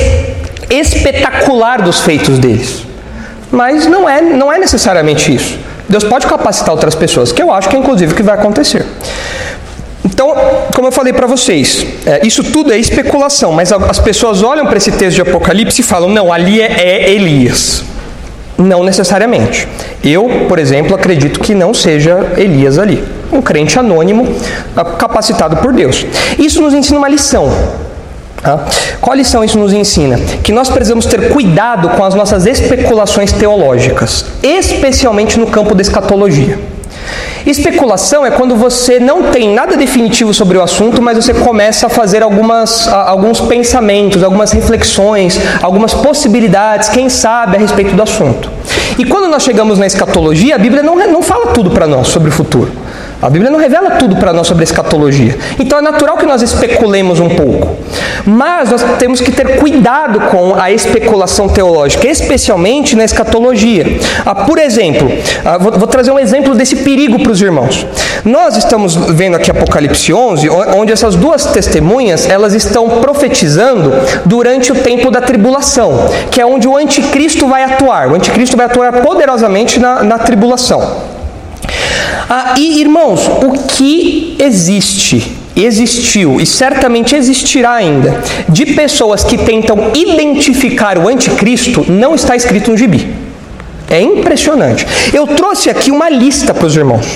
[SPEAKER 1] espetacular dos feitos deles. Mas não é necessariamente isso. Deus pode capacitar outras pessoas, que eu acho que é inclusive o que vai acontecer. Então, como eu falei para vocês, isso tudo é especulação, mas as pessoas olham para esse texto de Apocalipse e falam, não, ali é Elias. Não necessariamente. Eu, por exemplo, acredito que não seja Elias ali. Um crente anônimo, capacitado por Deus. Isso nos ensina uma lição. Qual lição isso nos ensina? Que nós precisamos ter cuidado com as nossas especulações teológicas, especialmente no campo da escatologia. Especulação é quando você não tem nada definitivo sobre o assunto, mas você começa a fazer alguns pensamentos, algumas reflexões, algumas possibilidades, quem sabe, a respeito do assunto. E quando nós chegamos na escatologia, a Bíblia não fala tudo para nós sobre o futuro. A Bíblia não revela tudo para nós sobre a escatologia. Então é natural que nós especulemos um pouco. Mas nós temos que ter cuidado com a especulação teológica, especialmente na escatologia. Por exemplo, vou trazer um exemplo desse perigo para os irmãos. Nós estamos vendo aqui Apocalipse 11, onde essas 2 testemunhas, elas estão profetizando durante o tempo da tribulação, que é onde o anticristo vai atuar. O anticristo vai atuar poderosamente na tribulação. E irmãos, o que existiu e certamente existirá ainda de pessoas que tentam identificar o anticristo não está escrito no gibi. É impressionante. Eu trouxe aqui uma lista para os irmãos.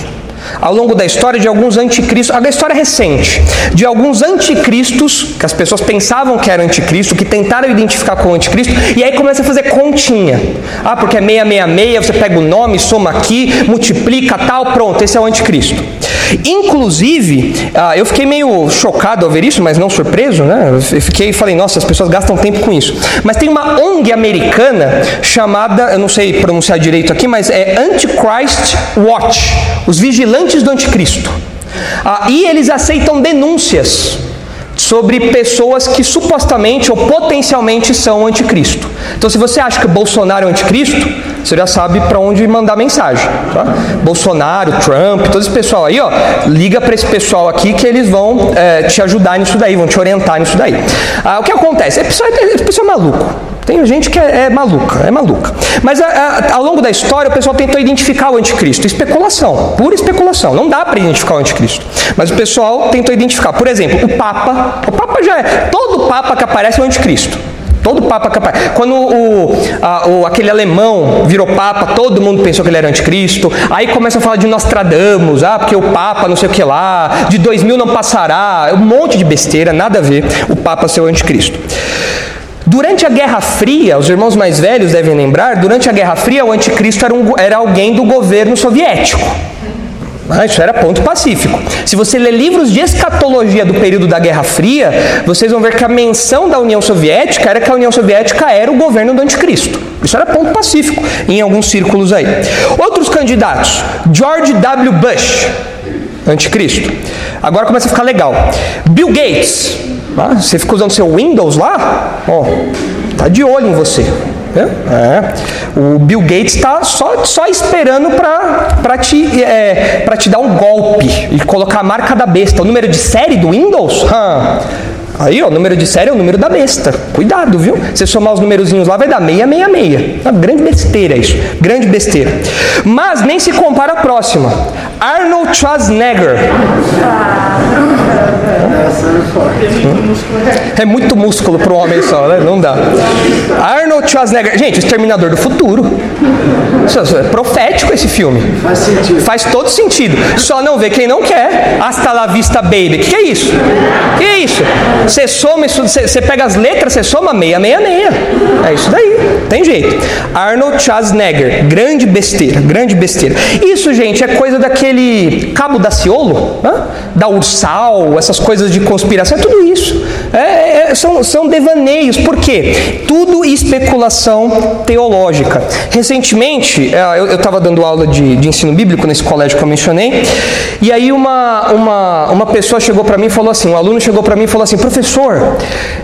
[SPEAKER 1] ao longo da história de alguns anticristos, a história recente, de alguns anticristos, que as pessoas pensavam que era anticristo, que tentaram identificar com o anticristo, e aí começa a fazer continha. Porque é 666, você pega o nome, soma aqui, multiplica, tal, pronto, esse é o anticristo. Inclusive, eu fiquei meio chocado ao ver isso, mas não surpreso, né? Eu falei, nossa, as pessoas gastam tempo com isso. Mas tem uma ONG americana chamada, eu não sei pronunciar direito aqui, mas é Antichrist Watch, os vigilantes do anticristo. E eles aceitam denúncias sobre pessoas que supostamente ou potencialmente são anticristo. Então, se você acha que o Bolsonaro é anticristo, você já sabe para onde mandar mensagem, tá? Bolsonaro, Trump, todo esse pessoal aí, liga para esse pessoal aqui que eles vão te ajudar nisso daí, vão te orientar nisso daí. O que acontece? Esse pessoal é maluco. Tem gente que é maluca. Mas ao longo da história o pessoal tentou identificar o anticristo. Especulação, pura especulação. Não dá para identificar o anticristo. Mas o pessoal tentou identificar. Por exemplo, o Papa já é. Todo Papa que aparece é o anticristo. Todo Papa que aparece. Quando aquele alemão virou Papa, todo mundo pensou que ele era anticristo. Aí começa a falar de Nostradamus, porque o Papa não sei o que lá, de 2000 não passará. Um monte de besteira, nada a ver o Papa ser o anticristo. Durante a Guerra Fria, os irmãos mais velhos devem lembrar, durante a Guerra Fria o anticristo era alguém do governo soviético. Isso era ponto pacífico. Se você ler livros de escatologia do período da Guerra Fria, vocês vão ver que a menção da União Soviética era que a União Soviética era o governo do anticristo. Isso era ponto pacífico em alguns círculos aí. Outros candidatos, George W. Bush, anticristo. Agora começa a ficar legal. Bill Gates, você fica usando seu Windows lá? Tá de olho em você. O Bill Gates está só esperando para te dar um golpe e colocar a marca da besta. O número de série do Windows? Aí, o número de série é o número da besta. Cuidado, viu? Você somar os numerozinhos lá, vai dar 666. Uma grande besteira isso. Grande besteira. Mas nem se compara a próxima. Arnold Schwarzenegger. É muito músculo para um homem só, né? Não dá. Arnold Schwarzenegger. Gente, o Exterminador do Futuro. É profético esse filme.
[SPEAKER 3] Faz sentido.
[SPEAKER 1] Faz todo sentido. Só não vê quem não quer. Hasta la vista, baby. Que é isso? Que é isso? Você soma isso, você pega as letras, você soma 666. É isso daí. Tem jeito. Arnold Schwarzenegger. Grande besteira. Grande besteira. Isso, gente, é coisa daquele Cabo Daciolo, da Ursal, essas coisas de conspiração. É tudo isso. São devaneios. Por quê? Tudo especulação teológica. Recentemente, eu estava dando aula de ensino bíblico nesse colégio que eu mencionei, e aí uma pessoa chegou para mim e falou assim, um aluno chegou para mim e falou assim, professor,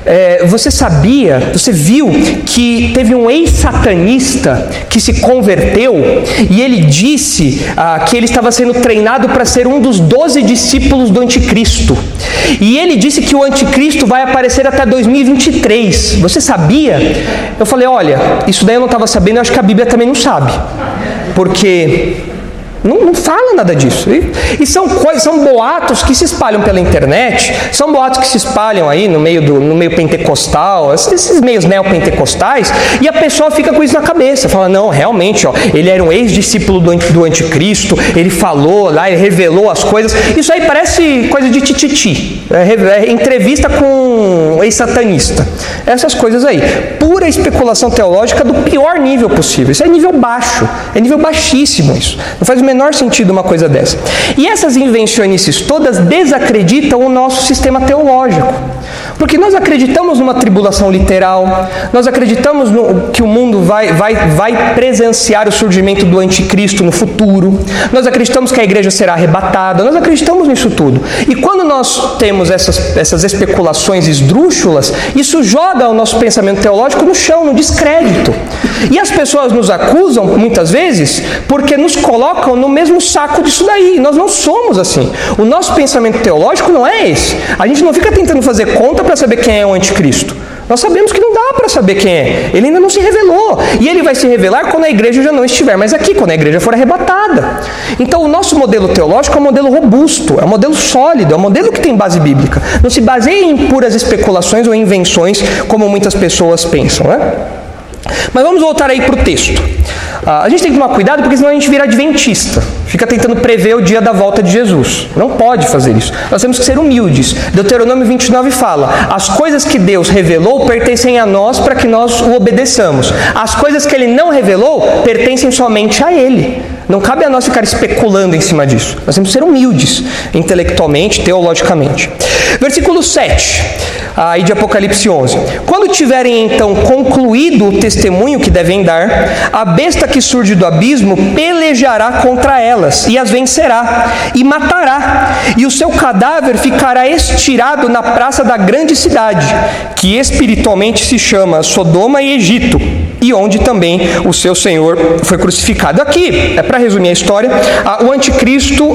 [SPEAKER 1] você viu que teve um ex-satanista que se converteu e ele disse que ele estava sendo treinado para ser um dos 12 discípulos do anticristo. E ele disse que o anticristo vai aparecer até 2023. Você sabia? Eu falei, olha, isso daí eu não estava sabendo, eu acho que a Bíblia também não sabe. Porque não fala nada disso. E são boatos que se espalham pela internet, são boatos que se espalham aí no meio pentecostal, esses meios neopentecostais, e a pessoa fica com isso na cabeça, fala, não, realmente, ele era um ex-discípulo do anticristo, ele falou lá, ele revelou as coisas. Isso aí parece coisa de tititi, entrevista com um ex-satanista, essas coisas aí, pura especulação teológica do pior nível possível. Isso é nível baixo, é nível baixíssimo isso, não faz o menor sentido uma coisa dessa. E essas invencionices todas desacreditam o nosso sistema teológico. Porque nós acreditamos numa tribulação literal, nós acreditamos que o mundo vai presenciar o surgimento do anticristo no futuro, nós acreditamos que a igreja será arrebatada, nós acreditamos nisso tudo. E quando nós temos essas especulações esdrúxulas, isso joga o nosso pensamento teológico no chão, no descrédito. E as pessoas nos acusam, muitas vezes, porque nos colocam no mesmo saco disso daí. Nós não somos assim. O nosso pensamento teológico não é esse. A gente não fica tentando fazer conta para saber quem é o anticristo. Nós sabemos que não dá para saber quem é. Ele ainda não se revelou. E ele vai se revelar quando a igreja já não estiver mais aqui, quando a igreja for arrebatada. Então o nosso modelo teológico é um modelo robusto, é um modelo sólido, é um modelo que tem base bíblica. Não se baseia em puras especulações ou invenções, como muitas pessoas pensam, né? Mas vamos voltar aí para o texto. A gente tem que tomar cuidado, porque senão a gente vira adventista. Fica tentando prever o dia da volta de Jesus. Não pode fazer isso. Nós temos que ser humildes. Deuteronômio 29 fala: as coisas que Deus revelou pertencem a nós para que nós o obedeçamos. As coisas que Ele não revelou pertencem somente a Ele. Não cabe a nós ficar especulando em cima disso. Nós temos que ser humildes, intelectualmente, teologicamente. Versículo 7, aí de Apocalipse 11. Quando tiverem então concluído o testemunho que devem dar, a besta que surge do abismo pelejará contra elas e as vencerá e matará. E o seu cadáver ficará estirado na praça da grande cidade, que espiritualmente se chama Sodoma e Egito, e onde também o seu Senhor foi crucificado. Aqui, para resumir a história, o anticristo,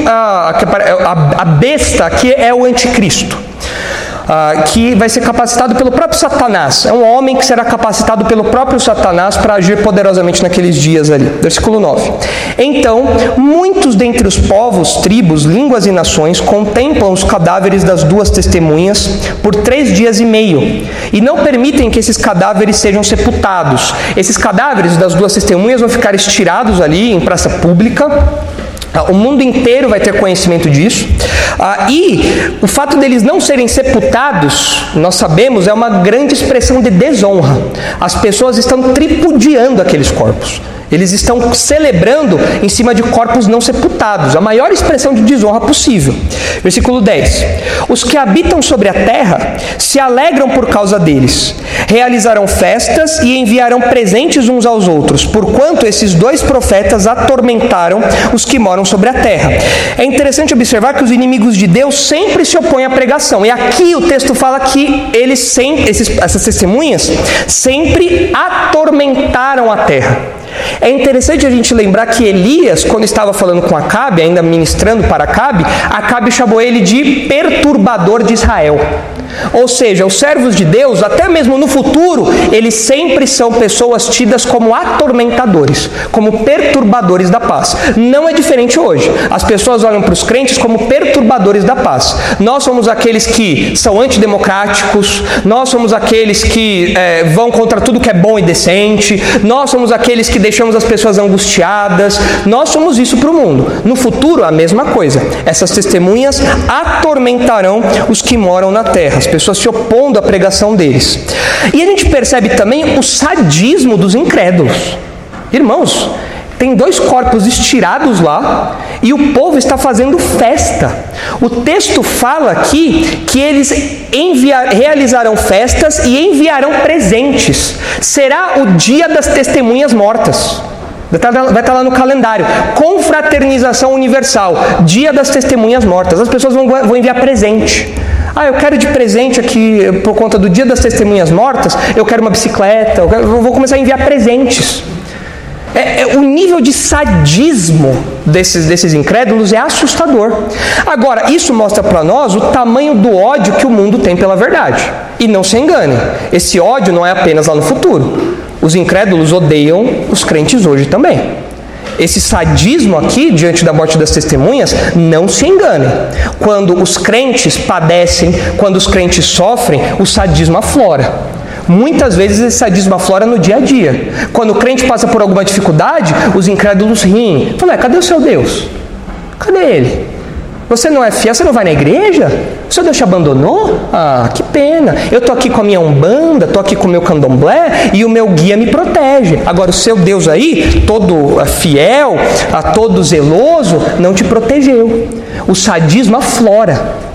[SPEAKER 1] a besta aqui é o anticristo. Que vai ser capacitado pelo próprio Satanás. É um homem que será capacitado pelo próprio Satanás para agir poderosamente naqueles dias ali. Versículo 9. Então, muitos dentre os povos, tribos, línguas e nações contemplam os cadáveres das duas testemunhas por 3 dias e meio, e não permitem que esses cadáveres sejam sepultados. Esses cadáveres das duas testemunhas vão ficar estirados ali em praça pública. O mundo inteiro vai ter conhecimento disso. E o fato deles não serem sepultados, nós sabemos, é uma grande expressão de desonra. As pessoas estão tripudiando aqueles corpos. Eles estão celebrando em cima de corpos não sepultados, a maior expressão de desonra possível. Versículo 10. Os que habitam sobre a terra se alegram por causa deles, realizarão festas e enviarão presentes uns aos outros, porquanto esses 2 profetas atormentaram os que moram sobre a terra. É interessante observar que os inimigos de Deus sempre se opõem à pregação, e aqui o texto fala que eles sempre, essas testemunhas sempre atormentaram a terra. É interessante a gente lembrar que Elias, quando estava falando com Acabe, ainda ministrando para Acabe chamou ele de perturbador de Israel. Ou seja, os servos de Deus, até mesmo no futuro, eles sempre são pessoas tidas como atormentadores, como perturbadores da paz. Não é diferente hoje. As pessoas olham para os crentes como perturbadores da paz. Nós somos aqueles que são antidemocráticos, nós somos aqueles que vão contra tudo que é bom e decente, nós somos aqueles que deixamos as pessoas angustiadas, nós somos isso para o mundo. No futuro, a mesma coisa. Essas testemunhas atormentarão os que moram na terra, as pessoas se opondo à pregação deles. E a gente percebe também o sadismo dos incrédulos. Irmãos, tem 2 corpos estirados lá e o povo está fazendo festa. O texto fala aqui que eles realizarão festas e enviarão presentes. Será o dia das testemunhas mortas. Vai estar lá no calendário. Confraternização universal, dia das testemunhas mortas. As pessoas vão enviar presente. Eu quero de presente aqui, por conta do dia das testemunhas mortas, eu quero uma bicicleta, eu vou começar a enviar presentes. O nível de sadismo desses incrédulos é assustador. Agora, isso mostra para nós o tamanho do ódio que o mundo tem pela verdade. E não se engane, esse ódio não é apenas lá no futuro. Os incrédulos odeiam os crentes hoje também. Esse sadismo aqui, diante da morte das testemunhas, não se engane. Quando os crentes padecem, quando os crentes sofrem, o sadismo aflora. Muitas vezes esse sadismo aflora no dia a dia. Quando o crente passa por alguma dificuldade, os incrédulos riem. Falam, cadê o seu Deus? Cadê ele? Você não é fiel? Você não vai na igreja? O seu Deus te abandonou? Que pena. Eu estou aqui com a minha umbanda, estou aqui com o meu candomblé e o meu guia me protege. Agora o seu Deus aí, todo fiel, todo zeloso, não te protegeu. O sadismo aflora.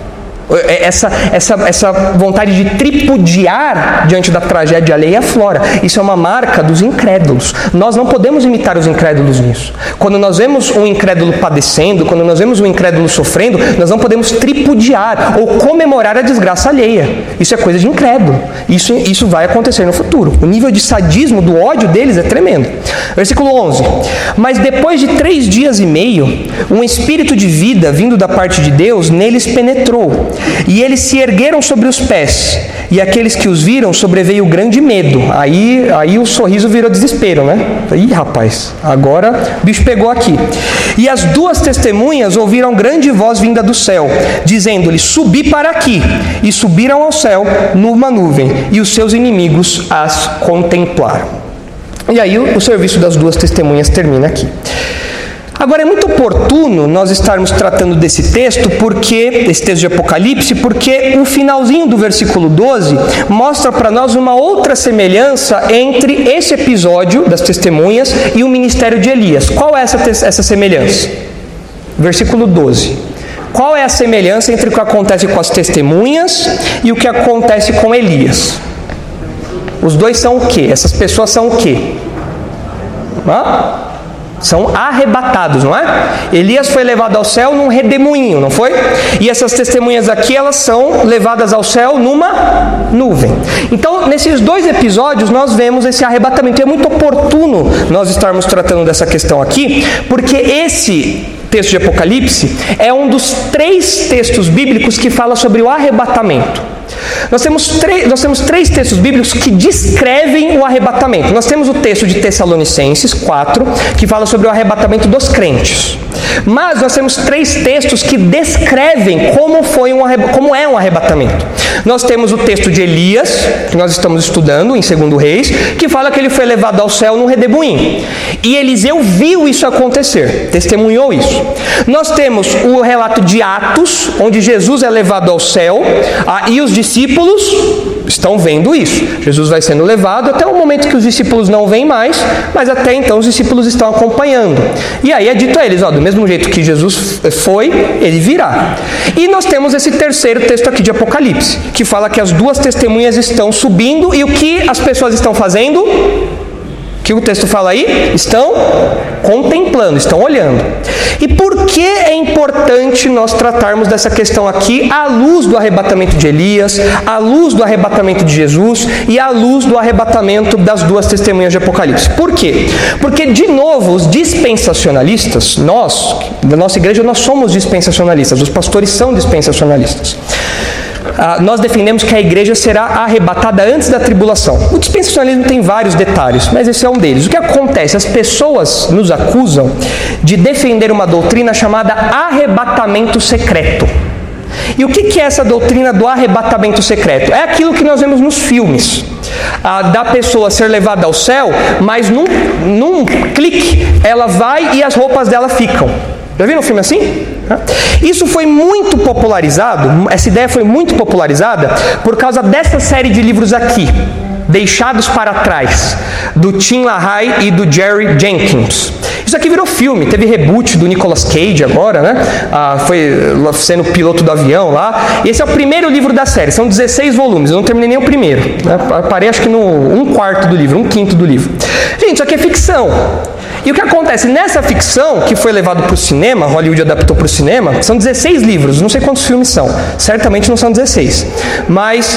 [SPEAKER 1] Essa vontade de tripudiar diante da tragédia alheia aflora. Isso é uma marca dos incrédulos. Nós não podemos imitar os incrédulos nisso. Quando nós vemos um incrédulo padecendo, quando nós vemos um incrédulo sofrendo, nós não podemos tripudiar ou comemorar a desgraça alheia. Isso é coisa de incrédulo. Isso vai acontecer no futuro. O nível de sadismo, do ódio deles é tremendo. Versículo 11. Mas depois de 3 dias e meio, um espírito de vida vindo da parte de Deus neles penetrou. E eles se ergueram sobre os pés, e aqueles que os viram sobreveio grande medo. Aí o sorriso virou desespero, né? Ih, rapaz, agora o bicho pegou aqui. E as 2 testemunhas ouviram grande voz vinda do céu, dizendo-lhe, subi para aqui. E subiram ao céu numa nuvem, e os seus inimigos as contemplaram. E aí o serviço das 2 testemunhas termina aqui. Agora, é muito oportuno nós estarmos tratando desse texto, esse texto de Apocalipse, porque o finalzinho do versículo 12 mostra para nós uma outra semelhança entre esse episódio das testemunhas e o ministério de Elias. Qual é essa semelhança? Versículo 12. Qual é a semelhança entre o que acontece com as testemunhas e o que acontece com Elias? Os dois são o quê? Essas pessoas são o quê? São arrebatados, não é? Elias foi levado ao céu num redemoinho, não foi? E essas testemunhas aqui, elas são levadas ao céu numa nuvem. Então, nesses dois episódios, nós vemos esse arrebatamento. E é muito oportuno nós estarmos tratando dessa questão aqui, porque esse texto de Apocalipse é um dos 3 textos bíblicos que fala sobre o arrebatamento. Nós temos três textos bíblicos que descrevem o arrebatamento. Nós temos o texto de Tessalonicenses 4, que fala sobre o arrebatamento dos crentes. Mas nós temos 3 textos que descrevem como é um arrebatamento. Nós temos o texto de Elias, que nós estamos estudando em 2 Reis, que fala que ele foi levado ao céu num redemoinho. E Eliseu viu isso acontecer, testemunhou isso. Nós temos o relato de Atos, onde Jesus é levado ao céu, e os discípulos estão vendo isso. Jesus vai sendo levado até o momento que os discípulos não vêm mais, mas até então os discípulos estão acompanhando. E aí é dito a eles, do mesmo jeito que Jesus foi, ele virá. E nós temos esse terceiro texto aqui de Apocalipse, que fala que as 2 testemunhas estão subindo e o que as pessoas estão fazendo? O que o texto fala aí? Estão contemplando, estão olhando. E por que é importante nós tratarmos dessa questão aqui à luz do arrebatamento de Elias, à luz do arrebatamento de Jesus e à luz do arrebatamento das 2 testemunhas de Apocalipse? Por quê? Porque, de novo, os dispensacionalistas, nós, da nossa igreja, nós somos dispensacionalistas, os pastores são dispensacionalistas. Nós defendemos que a igreja será arrebatada antes da tribulação. O dispensacionalismo tem vários detalhes, mas esse é um deles. O que acontece? As pessoas nos acusam de defender uma doutrina chamada arrebatamento secreto. E o que é essa doutrina do arrebatamento secreto? É aquilo que nós vemos nos filmes. Da pessoa ser levada ao céu, mas num clique ela vai e as roupas dela ficam. Já viram um filme assim? Isso foi muito popularizado, essa ideia foi muito popularizada por causa dessa série de livros aqui, Deixados para Trás, do Tim LaHaye e do Jerry Jenkins. Isso aqui virou filme, teve reboot do Nicolas Cage agora, né? Foi sendo piloto do avião lá. Esse é o primeiro livro da série, são 16 volumes, eu não terminei nem o primeiro. Né? Parei acho que no 1/4 do livro, 1/5 do livro. Gente, isso aqui é ficção. E o que acontece? Nessa ficção, que foi levado para o cinema, Hollywood adaptou para o cinema, são 16 livros, não sei quantos filmes são, certamente não são 16. Mas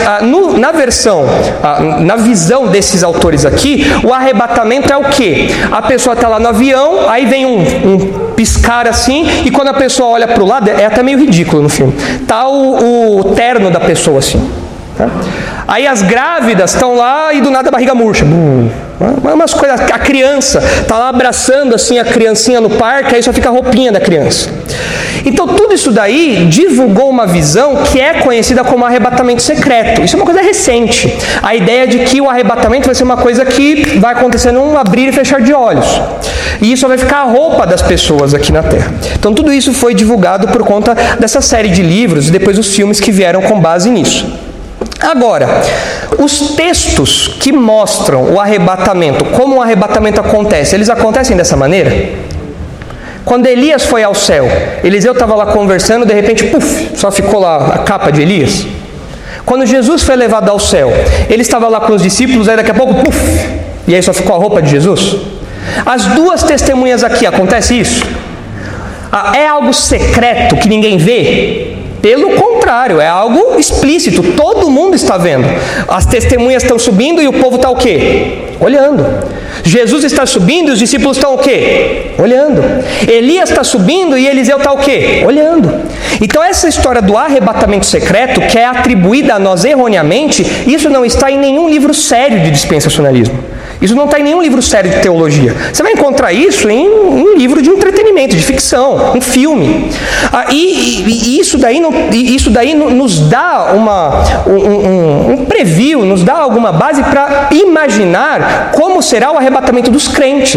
[SPEAKER 1] na visão desses autores aqui, o arrebatamento é o quê? A pessoa está lá no avião, aí vem um piscar assim, e quando a pessoa olha para o lado, é até meio ridículo no filme, está o terno da pessoa assim. Tá? Aí as grávidas estão lá e do nada a barriga murcha. Umas coisas, a criança está lá abraçando assim a criancinha no parque, aí só fica a roupinha da criança. Então tudo isso daí divulgou uma visão que é conhecida como arrebatamento secreto. Isso é uma coisa recente. A ideia de que o arrebatamento vai ser uma coisa que vai acontecer num abrir e fechar de olhos. E isso vai ficar a roupa das pessoas aqui na Terra. Então tudo isso foi divulgado por conta dessa série de livros e depois os filmes que vieram com base nisso. Agora, os textos que mostram o arrebatamento, como o arrebatamento acontece, eles acontecem dessa maneira? Quando Elias foi ao céu, Eliseu estava lá conversando, de repente, só ficou lá a capa de Elias. Quando Jesus foi levado ao céu, ele estava lá com os discípulos, aí daqui a pouco, e aí só ficou a roupa de Jesus? As 2 testemunhas aqui, acontece isso? É algo secreto que ninguém vê? Pelo contrário, é algo explícito, todo mundo está vendo. As testemunhas estão subindo e o povo está o quê? Olhando. Jesus está subindo e os discípulos estão o quê? Olhando. Elias está subindo e Eliseu está o quê? Olhando. Então essa história do arrebatamento secreto, que é atribuída a nós erroneamente, isso não está em nenhum livro sério de dispensacionalismo. Isso não está em nenhum livro sério de teologia. Você vai encontrar isso em um livro de entretenimento, de ficção, um filme. E isso daí nos dá um preview, nos dá alguma base para imaginar como será o arrebatamento dos crentes.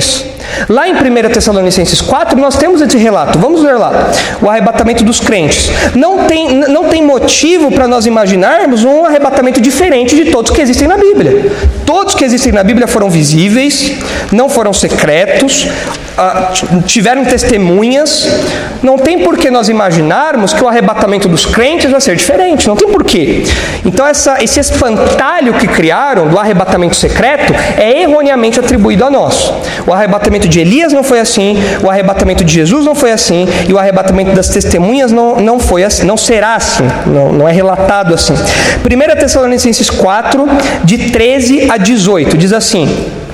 [SPEAKER 1] Lá em 1 Tessalonicenses 4, nós temos esse relato. Vamos ler lá. O arrebatamento dos crentes. Não tem motivo para nós imaginarmos um arrebatamento diferente de todos que existem na Bíblia. Todos que existem na Bíblia foram visíveis, não foram secretos, tiveram testemunhas. Não tem por que nós imaginarmos que o arrebatamento dos crentes vai ser diferente. Não tem por quê. Então esse espantalho que criaram do arrebatamento secreto é erroneamente atribuído a nós. O arrebatamento de Elias não foi assim, o arrebatamento de Jesus não foi assim, e o arrebatamento das testemunhas não foi assim, não será assim, não é relatado assim. 1 Tessalonicenses 4, de 13 a 18, diz assim: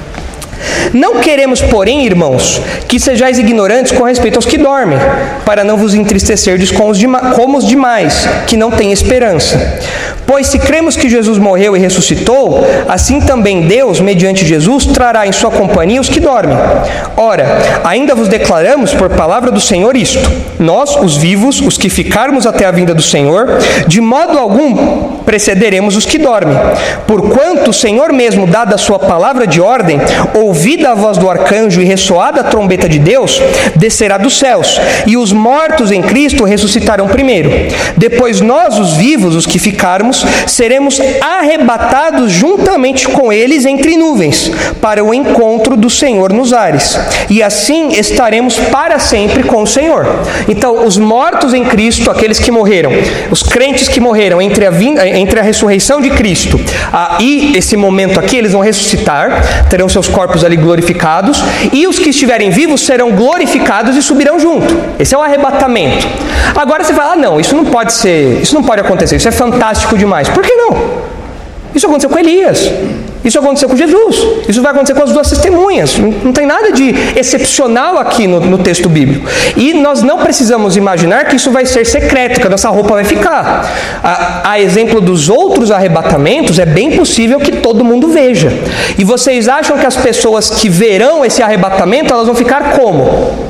[SPEAKER 1] não queremos, porém, irmãos, que sejais ignorantes com respeito aos que dormem, para não vos entristecerdes como os demais, que não têm esperança. Pois se cremos que Jesus morreu e ressuscitou, assim também Deus, mediante Jesus, trará em sua companhia os que dormem. Ora, ainda vos declaramos por palavra do Senhor isto: nós, os vivos, os que ficarmos até a vinda do Senhor, de modo algum precederemos os que dormem. Porquanto o Senhor mesmo, dada a sua palavra de ordem, ouvida a voz do arcanjo e ressoada a trombeta de Deus, descerá dos céus, e os mortos em Cristo ressuscitarão primeiro. Depois nós, os vivos, os que ficarmos, seremos arrebatados juntamente com eles entre nuvens, para o encontro do Senhor nos ares. E assim estaremos para sempre com o Senhor. Então, os mortos em Cristo, aqueles que morreram, os crentes que morreram entre a ressurreição de Cristo e esse momento aqui, eles vão ressuscitar, terão seus corpos ali glorificados, e os que estiverem vivos serão glorificados e subirão junto. Esse é o arrebatamento. Agora você fala: não, isso não pode ser, isso não pode acontecer, isso é fantástico demais. Por que não? Isso aconteceu com Elias, isso aconteceu com Jesus, isso vai acontecer com as duas testemunhas. Não tem nada de excepcional aqui no texto bíblico. E nós não precisamos imaginar que isso vai ser secreto, que a nossa roupa vai ficar. A exemplo dos outros arrebatamentos, é bem possível que todo mundo veja. E vocês acham que as pessoas que verão esse arrebatamento, elas vão ficar como?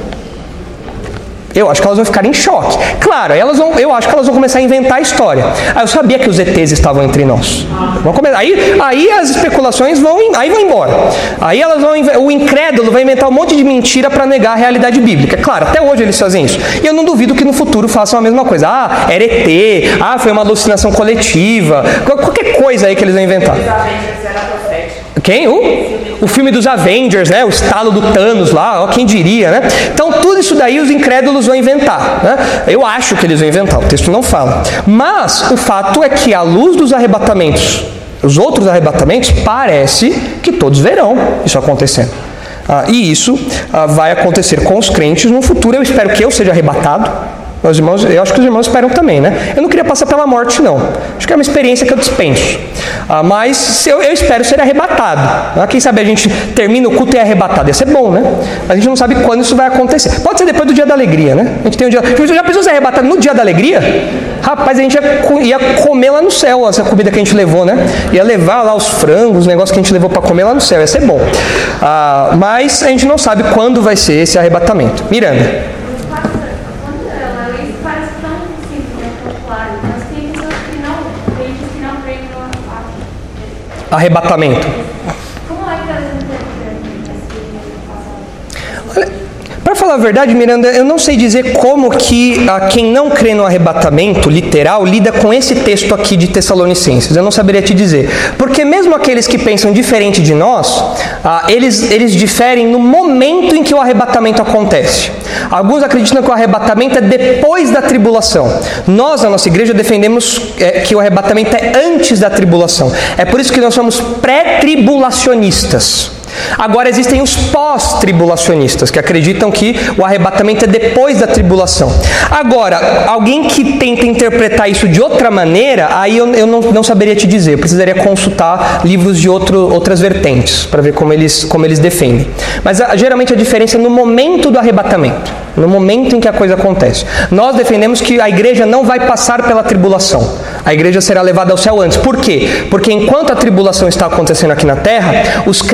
[SPEAKER 1] Eu acho que elas vão ficar em choque. Claro, eu acho que elas vão começar a inventar a história. Eu sabia que os ETs estavam entre nós. Aí as especulações vão embora. Aí o incrédulo vai inventar um monte de mentira para negar a realidade bíblica. Claro, até hoje eles fazem isso. E eu não duvido que no futuro façam a mesma coisa. Era ET, foi uma alucinação coletiva. Qualquer coisa aí que eles vão inventar. Quem? O filme dos Avengers, né? O estalo do Thanos lá, quem diria, né? Então, tudo isso daí os incrédulos vão inventar, né? Eu acho que eles vão inventar, o texto não fala. Mas o fato é que, à luz dos arrebatamentos, os outros arrebatamentos, parece que todos verão isso acontecendo. E isso vai acontecer com os crentes no futuro. Eu espero que eu seja arrebatado. Meus irmãos, eu acho que os irmãos esperam também, né? Eu não queria passar pela morte, não. Acho que é uma experiência que eu dispenso. Mas eu espero ser arrebatado. Quem sabe a gente termina o culto e é arrebatado. Ia ser bom, né? A gente não sabe quando isso vai acontecer. Pode ser depois do dia da alegria, né? A gente tem um dia... Já pensou ser arrebatado no dia da alegria? Rapaz, a gente ia comer lá no céu essa comida que a gente levou, né? Ia levar lá os frangos, os negócios que a gente levou para comer lá no céu. Ia ser bom. Mas a gente não sabe quando vai ser esse arrebatamento. Miranda. Arrebatamento.
[SPEAKER 2] Como é que elas interpretam esse?
[SPEAKER 1] Para falar a verdade, Miranda, eu não sei dizer como que quem não crê no arrebatamento literal lida com esse texto aqui de Tessalonicenses. Eu não saberia te dizer. Porque mesmo aqueles que pensam diferente de nós, eles diferem no momento em que o arrebatamento acontece. Alguns acreditam que o arrebatamento é depois da tribulação. Nós, na nossa igreja, defendemos que o arrebatamento é antes da tribulação. É por isso que nós somos pré-tribulacionistas. Agora existem os pós-tribulacionistas, que acreditam que o arrebatamento é depois da tribulação. Agora, alguém que tenta interpretar isso de outra maneira, aí eu não saberia te dizer. Eu precisaria consultar livros de outras vertentes, para ver como eles defendem. Mas geralmente a diferença é no momento do arrebatamento, no momento em que a coisa acontece. Nós defendemos que a igreja não vai passar pela tribulação. A igreja será levada ao céu antes. Por quê? Porque enquanto a tribulação está acontecendo aqui na terra, os crentes passaram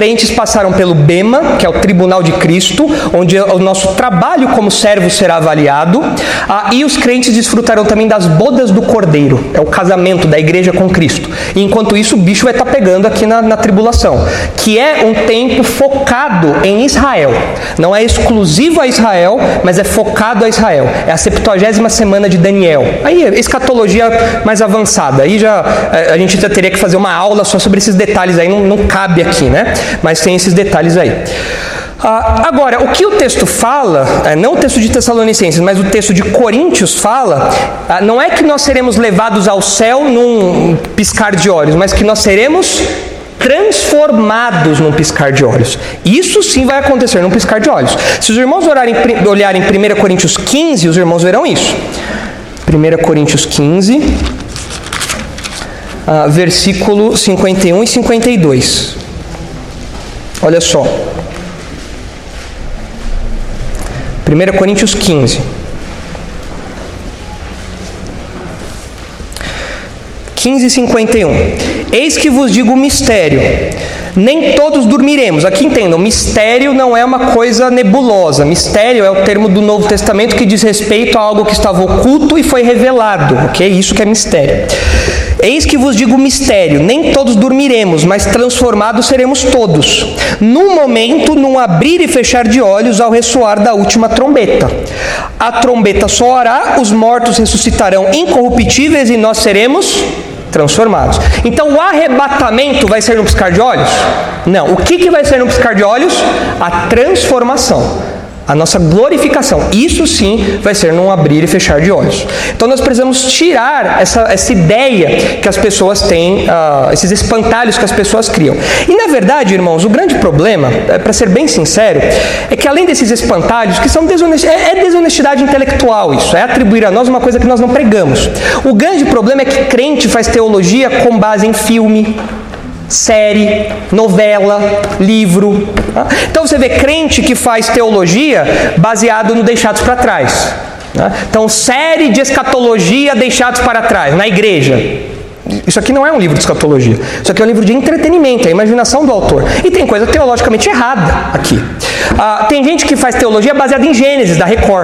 [SPEAKER 1] passaram pelo Bema, que é o tribunal de Cristo, onde o nosso trabalho como servo será avaliado, e os crentes desfrutarão também das bodas do Cordeiro, é o casamento da igreja com Cristo. E enquanto isso, o bicho vai estar pegando aqui na tribulação, que é um tempo focado em Israel. Não é exclusivo a Israel, mas é focado a Israel. É a 70ª semana de Daniel. Aí, escatologia mais avançada. Aí a gente já teria que fazer uma aula só sobre esses detalhes aí, não cabe aqui, né? Mas tem esses detalhes aí. Agora, o que o texto fala, não o texto de Tessalonicenses, mas o texto de Coríntios fala, não é que nós seremos levados ao céu num piscar de olhos, mas que nós seremos transformados num piscar de olhos. Isso sim vai acontecer num piscar de olhos. Se os irmãos olharem 1 Coríntios 15, os irmãos verão isso. 1 Coríntios 15, versículo 51 e 52. Olha só. 1 Coríntios 15. 15:51. Eis que vos digo o mistério. Nem todos dormiremos. Aqui entendam, mistério não é uma coisa nebulosa. Mistério é o termo do Novo Testamento que diz respeito a algo que estava oculto e foi revelado. Ok? Isso que é mistério. Eis que vos digo o mistério, nem todos dormiremos, mas transformados seremos todos. Num momento, num abrir e fechar de olhos, ao ressoar da última trombeta. A trombeta soará, os mortos ressuscitarão incorruptíveis e nós seremos transformados. Então o arrebatamento vai ser no piscar de olhos? Não. O que vai ser no piscar de olhos? A transformação. A nossa glorificação. Isso sim vai ser num abrir e fechar de olhos. Então nós precisamos tirar essa ideia que as pessoas têm, esses espantalhos que as pessoas criam. E na verdade, irmãos, o grande problema, para ser bem sincero, é que além desses espantalhos, que são desonestidade intelectual isso, é atribuir a nós uma coisa que nós não pregamos. O grande problema é que crente faz teologia com base em filme, série, novela, livro. Então você vê crente que faz teologia baseado no Deixados para Trás. Então, série de escatologia Deixados para Trás, na igreja. Isso aqui não é um livro de escatologia. Isso aqui é um livro de entretenimento, é a imaginação do autor. E tem coisa teologicamente errada aqui. Tem gente que faz teologia baseada em Gênesis, da Record.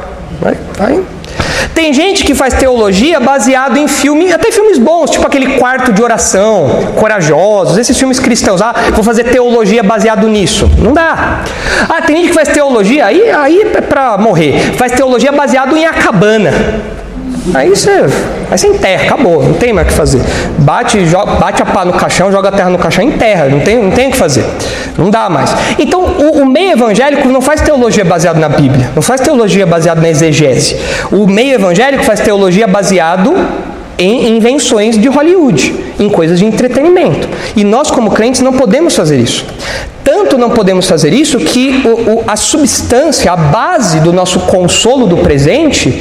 [SPEAKER 1] Tem gente que faz teologia baseado em filme, até filmes bons, tipo aquele Quarto de Oração, Corajosos, esses filmes cristãos. Vou fazer teologia baseado nisso. Não dá. Tem gente que faz teologia, aí é pra morrer. Faz teologia baseado em A Cabana. Aí você enterra, acabou, não tem mais o que fazer. Bate a pá no caixão, joga a terra no caixão, enterra, não tem o que fazer. Não dá mais. Então, o meio evangélico não faz teologia baseado na Bíblia, não faz teologia baseado na exegese. O meio evangélico faz teologia baseado em invenções de Hollywood, em coisas de entretenimento. E nós, como crentes, não podemos fazer isso. Tanto não podemos fazer isso que a substância, a base do nosso consolo do presente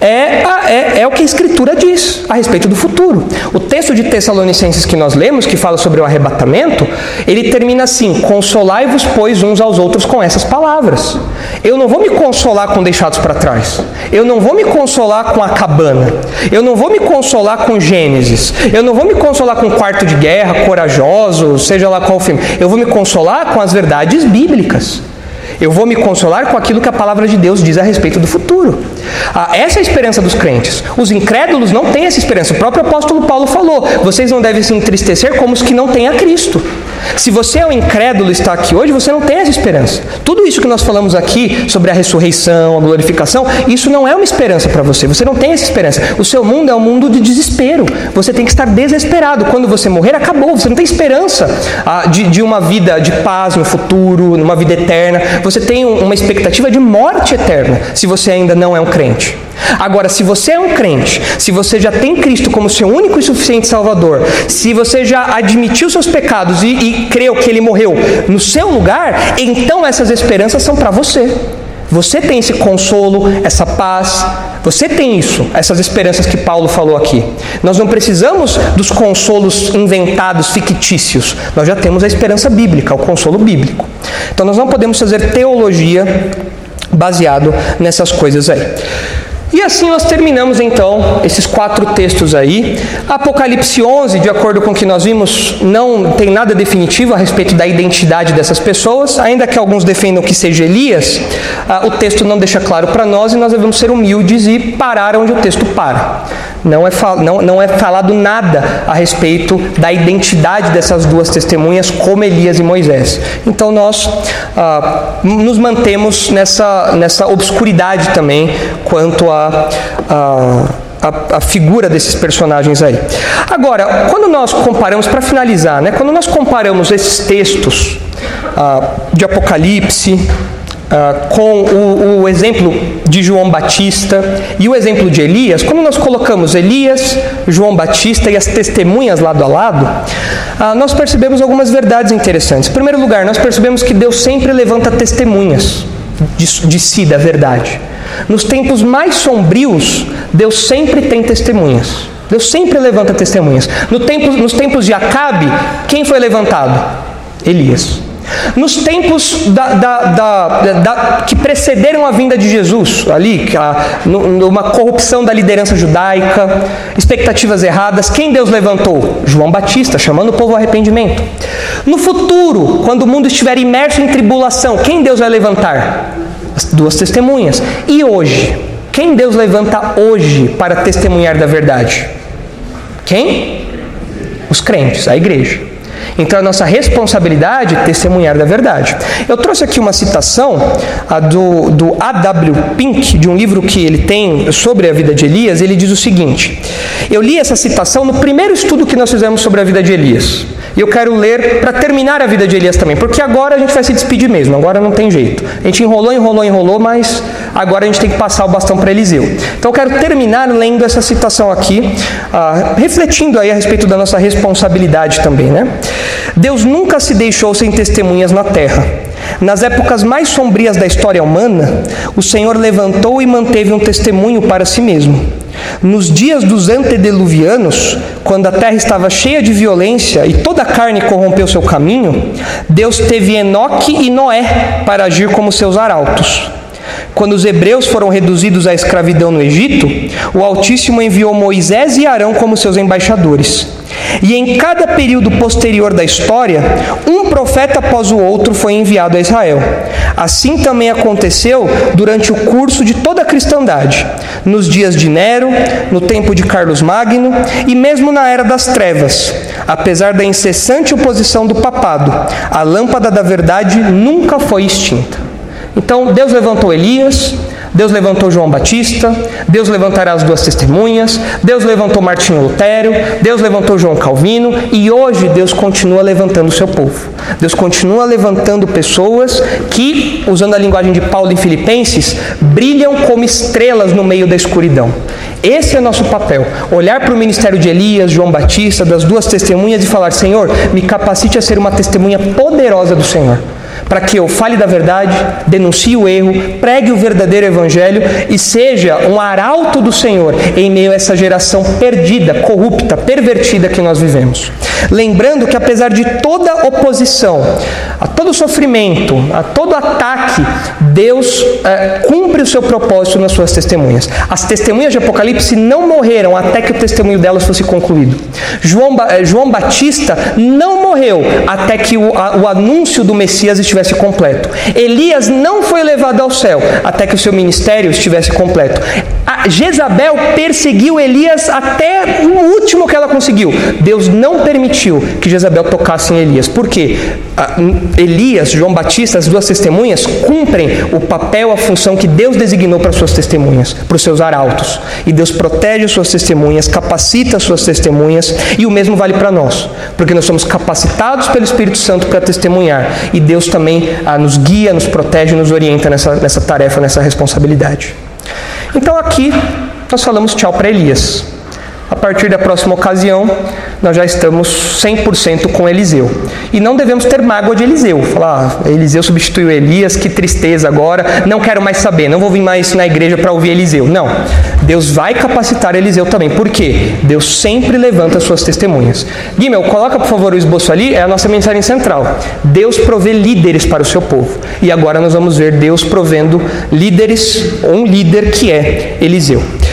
[SPEAKER 1] é o que a Escritura diz a respeito do futuro. O texto de Tessalonicenses que nós lemos, que fala sobre o arrebatamento, ele termina assim: consolai-vos, pois, uns aos outros com essas palavras. Eu não vou me consolar com Deixados para Trás. Eu não vou me consolar com A Cabana. Eu não vou me consolar com Gênesis. Eu não vou me consolar com Quarto de Guerra, Corajosos, seja lá qual filme. Eu vou me consolar com as verdades bíblicas. Eu vou me consolar com aquilo que a palavra de Deus diz a respeito do futuro. Essa é a esperança dos crentes. Os incrédulos não têm essa esperança. O próprio apóstolo Paulo falou: vocês não devem se entristecer como os que não têm a Cristo. Se você é um incrédulo e está aqui hoje, você não tem essa esperança. Tudo isso que nós falamos aqui sobre a ressurreição, a glorificação, isso não é uma esperança para você. Você não tem essa esperança. O seu mundo é um mundo de desespero. Você tem que estar desesperado. Quando você morrer, acabou. Você não tem esperança de uma vida de paz no futuro, numa vida eterna. Você tem uma expectativa de morte eterna, se você ainda não é um crente. Agora, se você é um crente, se você já tem Cristo como seu único e suficiente Salvador, se você já admitiu seus pecados e creu que Ele morreu no seu lugar, então essas esperanças são para você. Você tem esse consolo, essa paz, você tem isso, essas esperanças que Paulo falou aqui. Nós não precisamos dos consolos inventados, fictícios. Nós já temos a esperança bíblica, o consolo bíblico. Então nós não podemos fazer teologia baseado nessas coisas aí. E assim nós terminamos então esses 4 textos aí. Apocalipse 11, de acordo com o que nós vimos, não tem nada definitivo a respeito da identidade dessas pessoas, ainda que alguns defendam que seja Elias. O texto não deixa claro para nós e nós devemos ser humildes e parar onde o texto para. Não é falado nada a respeito da identidade dessas 2 testemunhas como Elias e Moisés. Então nós nos mantemos nessa obscuridade também quanto a figura desses personagens aí. Agora, quando nós comparamos, para finalizar, quando nós comparamos esses textos de Apocalipse com o exemplo de João Batista e o exemplo de Elias, quando nós colocamos Elias, João Batista e as testemunhas lado a lado, nós percebemos algumas verdades interessantes. Em primeiro lugar, nós percebemos que Deus sempre levanta testemunhas de si, da verdade. Nos tempos mais sombrios, Deus sempre tem testemunhas. Deus sempre levanta testemunhas. Nos tempos de Acabe, quem foi levantado? Elias. Nos tempos que precederam a vinda de Jesus, ali, numa corrupção da liderança judaica, expectativas erradas, quem Deus levantou? João Batista, chamando o povo ao arrependimento. No futuro, quando o mundo estiver imerso em tribulação, quem Deus vai levantar? As 2 testemunhas. E hoje? Quem Deus levanta hoje para testemunhar da verdade? Quem? Os crentes, a igreja. Então a nossa responsabilidade é testemunhar da verdade. Eu trouxe aqui uma citação do A.W. Pink, de um livro que ele tem sobre a vida de Elias. Ele diz o seguinte: eu li essa citação no primeiro estudo que nós fizemos sobre a vida de Elias. E eu quero ler para terminar a vida de Elias também, porque agora a gente vai se despedir mesmo, agora não tem jeito. A gente enrolou, mas agora a gente tem que passar o bastão para Eliseu. Então eu quero terminar lendo essa citação aqui, refletindo aí a respeito da nossa responsabilidade também, Deus nunca se deixou sem testemunhas na terra. Nas épocas mais sombrias da história humana, o Senhor levantou e manteve um testemunho para si mesmo. Nos dias dos antediluvianos, quando a terra estava cheia de violência e toda a carne corrompeu seu caminho, Deus teve Enoque e Noé para agir como seus arautos. Quando os hebreus foram reduzidos à escravidão no Egito, o Altíssimo enviou Moisés e Arão como seus embaixadores. E em cada período posterior da história, um profeta após o outro foi enviado a Israel. Assim também aconteceu durante o curso de toda a cristandade, nos dias de Nero, no tempo de Carlos Magno e mesmo na Era das Trevas. Apesar da incessante oposição do papado, a lâmpada da verdade nunca foi extinta. Então Deus levantou Elias, Deus levantou João Batista, Deus levantará as 2 testemunhas, Deus levantou Martinho Lutero, Deus levantou João Calvino e hoje Deus continua levantando o seu povo. Deus continua levantando pessoas que, usando a linguagem de Paulo em Filipenses, brilham como estrelas no meio da escuridão. Esse é nosso papel, olhar para o ministério de Elias, João Batista, das 2 testemunhas e falar: Senhor, me capacite a ser uma testemunha poderosa do Senhor, para que eu fale da verdade, denuncie o erro, pregue o verdadeiro evangelho e seja um arauto do Senhor em meio a essa geração perdida, corrupta, pervertida que nós vivemos. Lembrando que apesar de toda oposição, a todo sofrimento, a todo ataque, Deus cumpre o seu propósito nas suas testemunhas. As testemunhas de Apocalipse não morreram até que o testemunho delas fosse concluído. João Batista não morreu até que o anúncio do Messias estivesse completo. Elias não foi levado ao céu até que o seu ministério estivesse completo. Jezabel perseguiu Elias até o último que ela conseguiu. Deus não permitiu que Jezabel tocasse em Elias. Por quê? Elias, João Batista, as 2 testemunhas cumprem o papel, a função que Deus designou para as suas testemunhas, para os seus arautos. E Deus protege as suas testemunhas, capacita as suas testemunhas, e o mesmo vale para nós, porque nós somos capacitados pelo Espírito Santo para testemunhar, e Deus também nos guia, nos protege, nos orienta nessa tarefa, nessa responsabilidade. Então aqui nós falamos tchau para Elias. A partir da próxima ocasião, nós já estamos 100% com Eliseu. E não devemos ter mágoa de Eliseu. Falar, Eliseu substituiu Elias, que tristeza agora, não quero mais saber, não vou vir mais na igreja para ouvir Eliseu. Não, Deus vai capacitar Eliseu também. Por quê? Deus sempre levanta suas testemunhas. Guimel, coloca por favor o esboço ali, é a nossa mensagem central. Deus provê líderes para o seu povo. E agora nós vamos ver Deus provendo líderes, ou um líder que é Eliseu.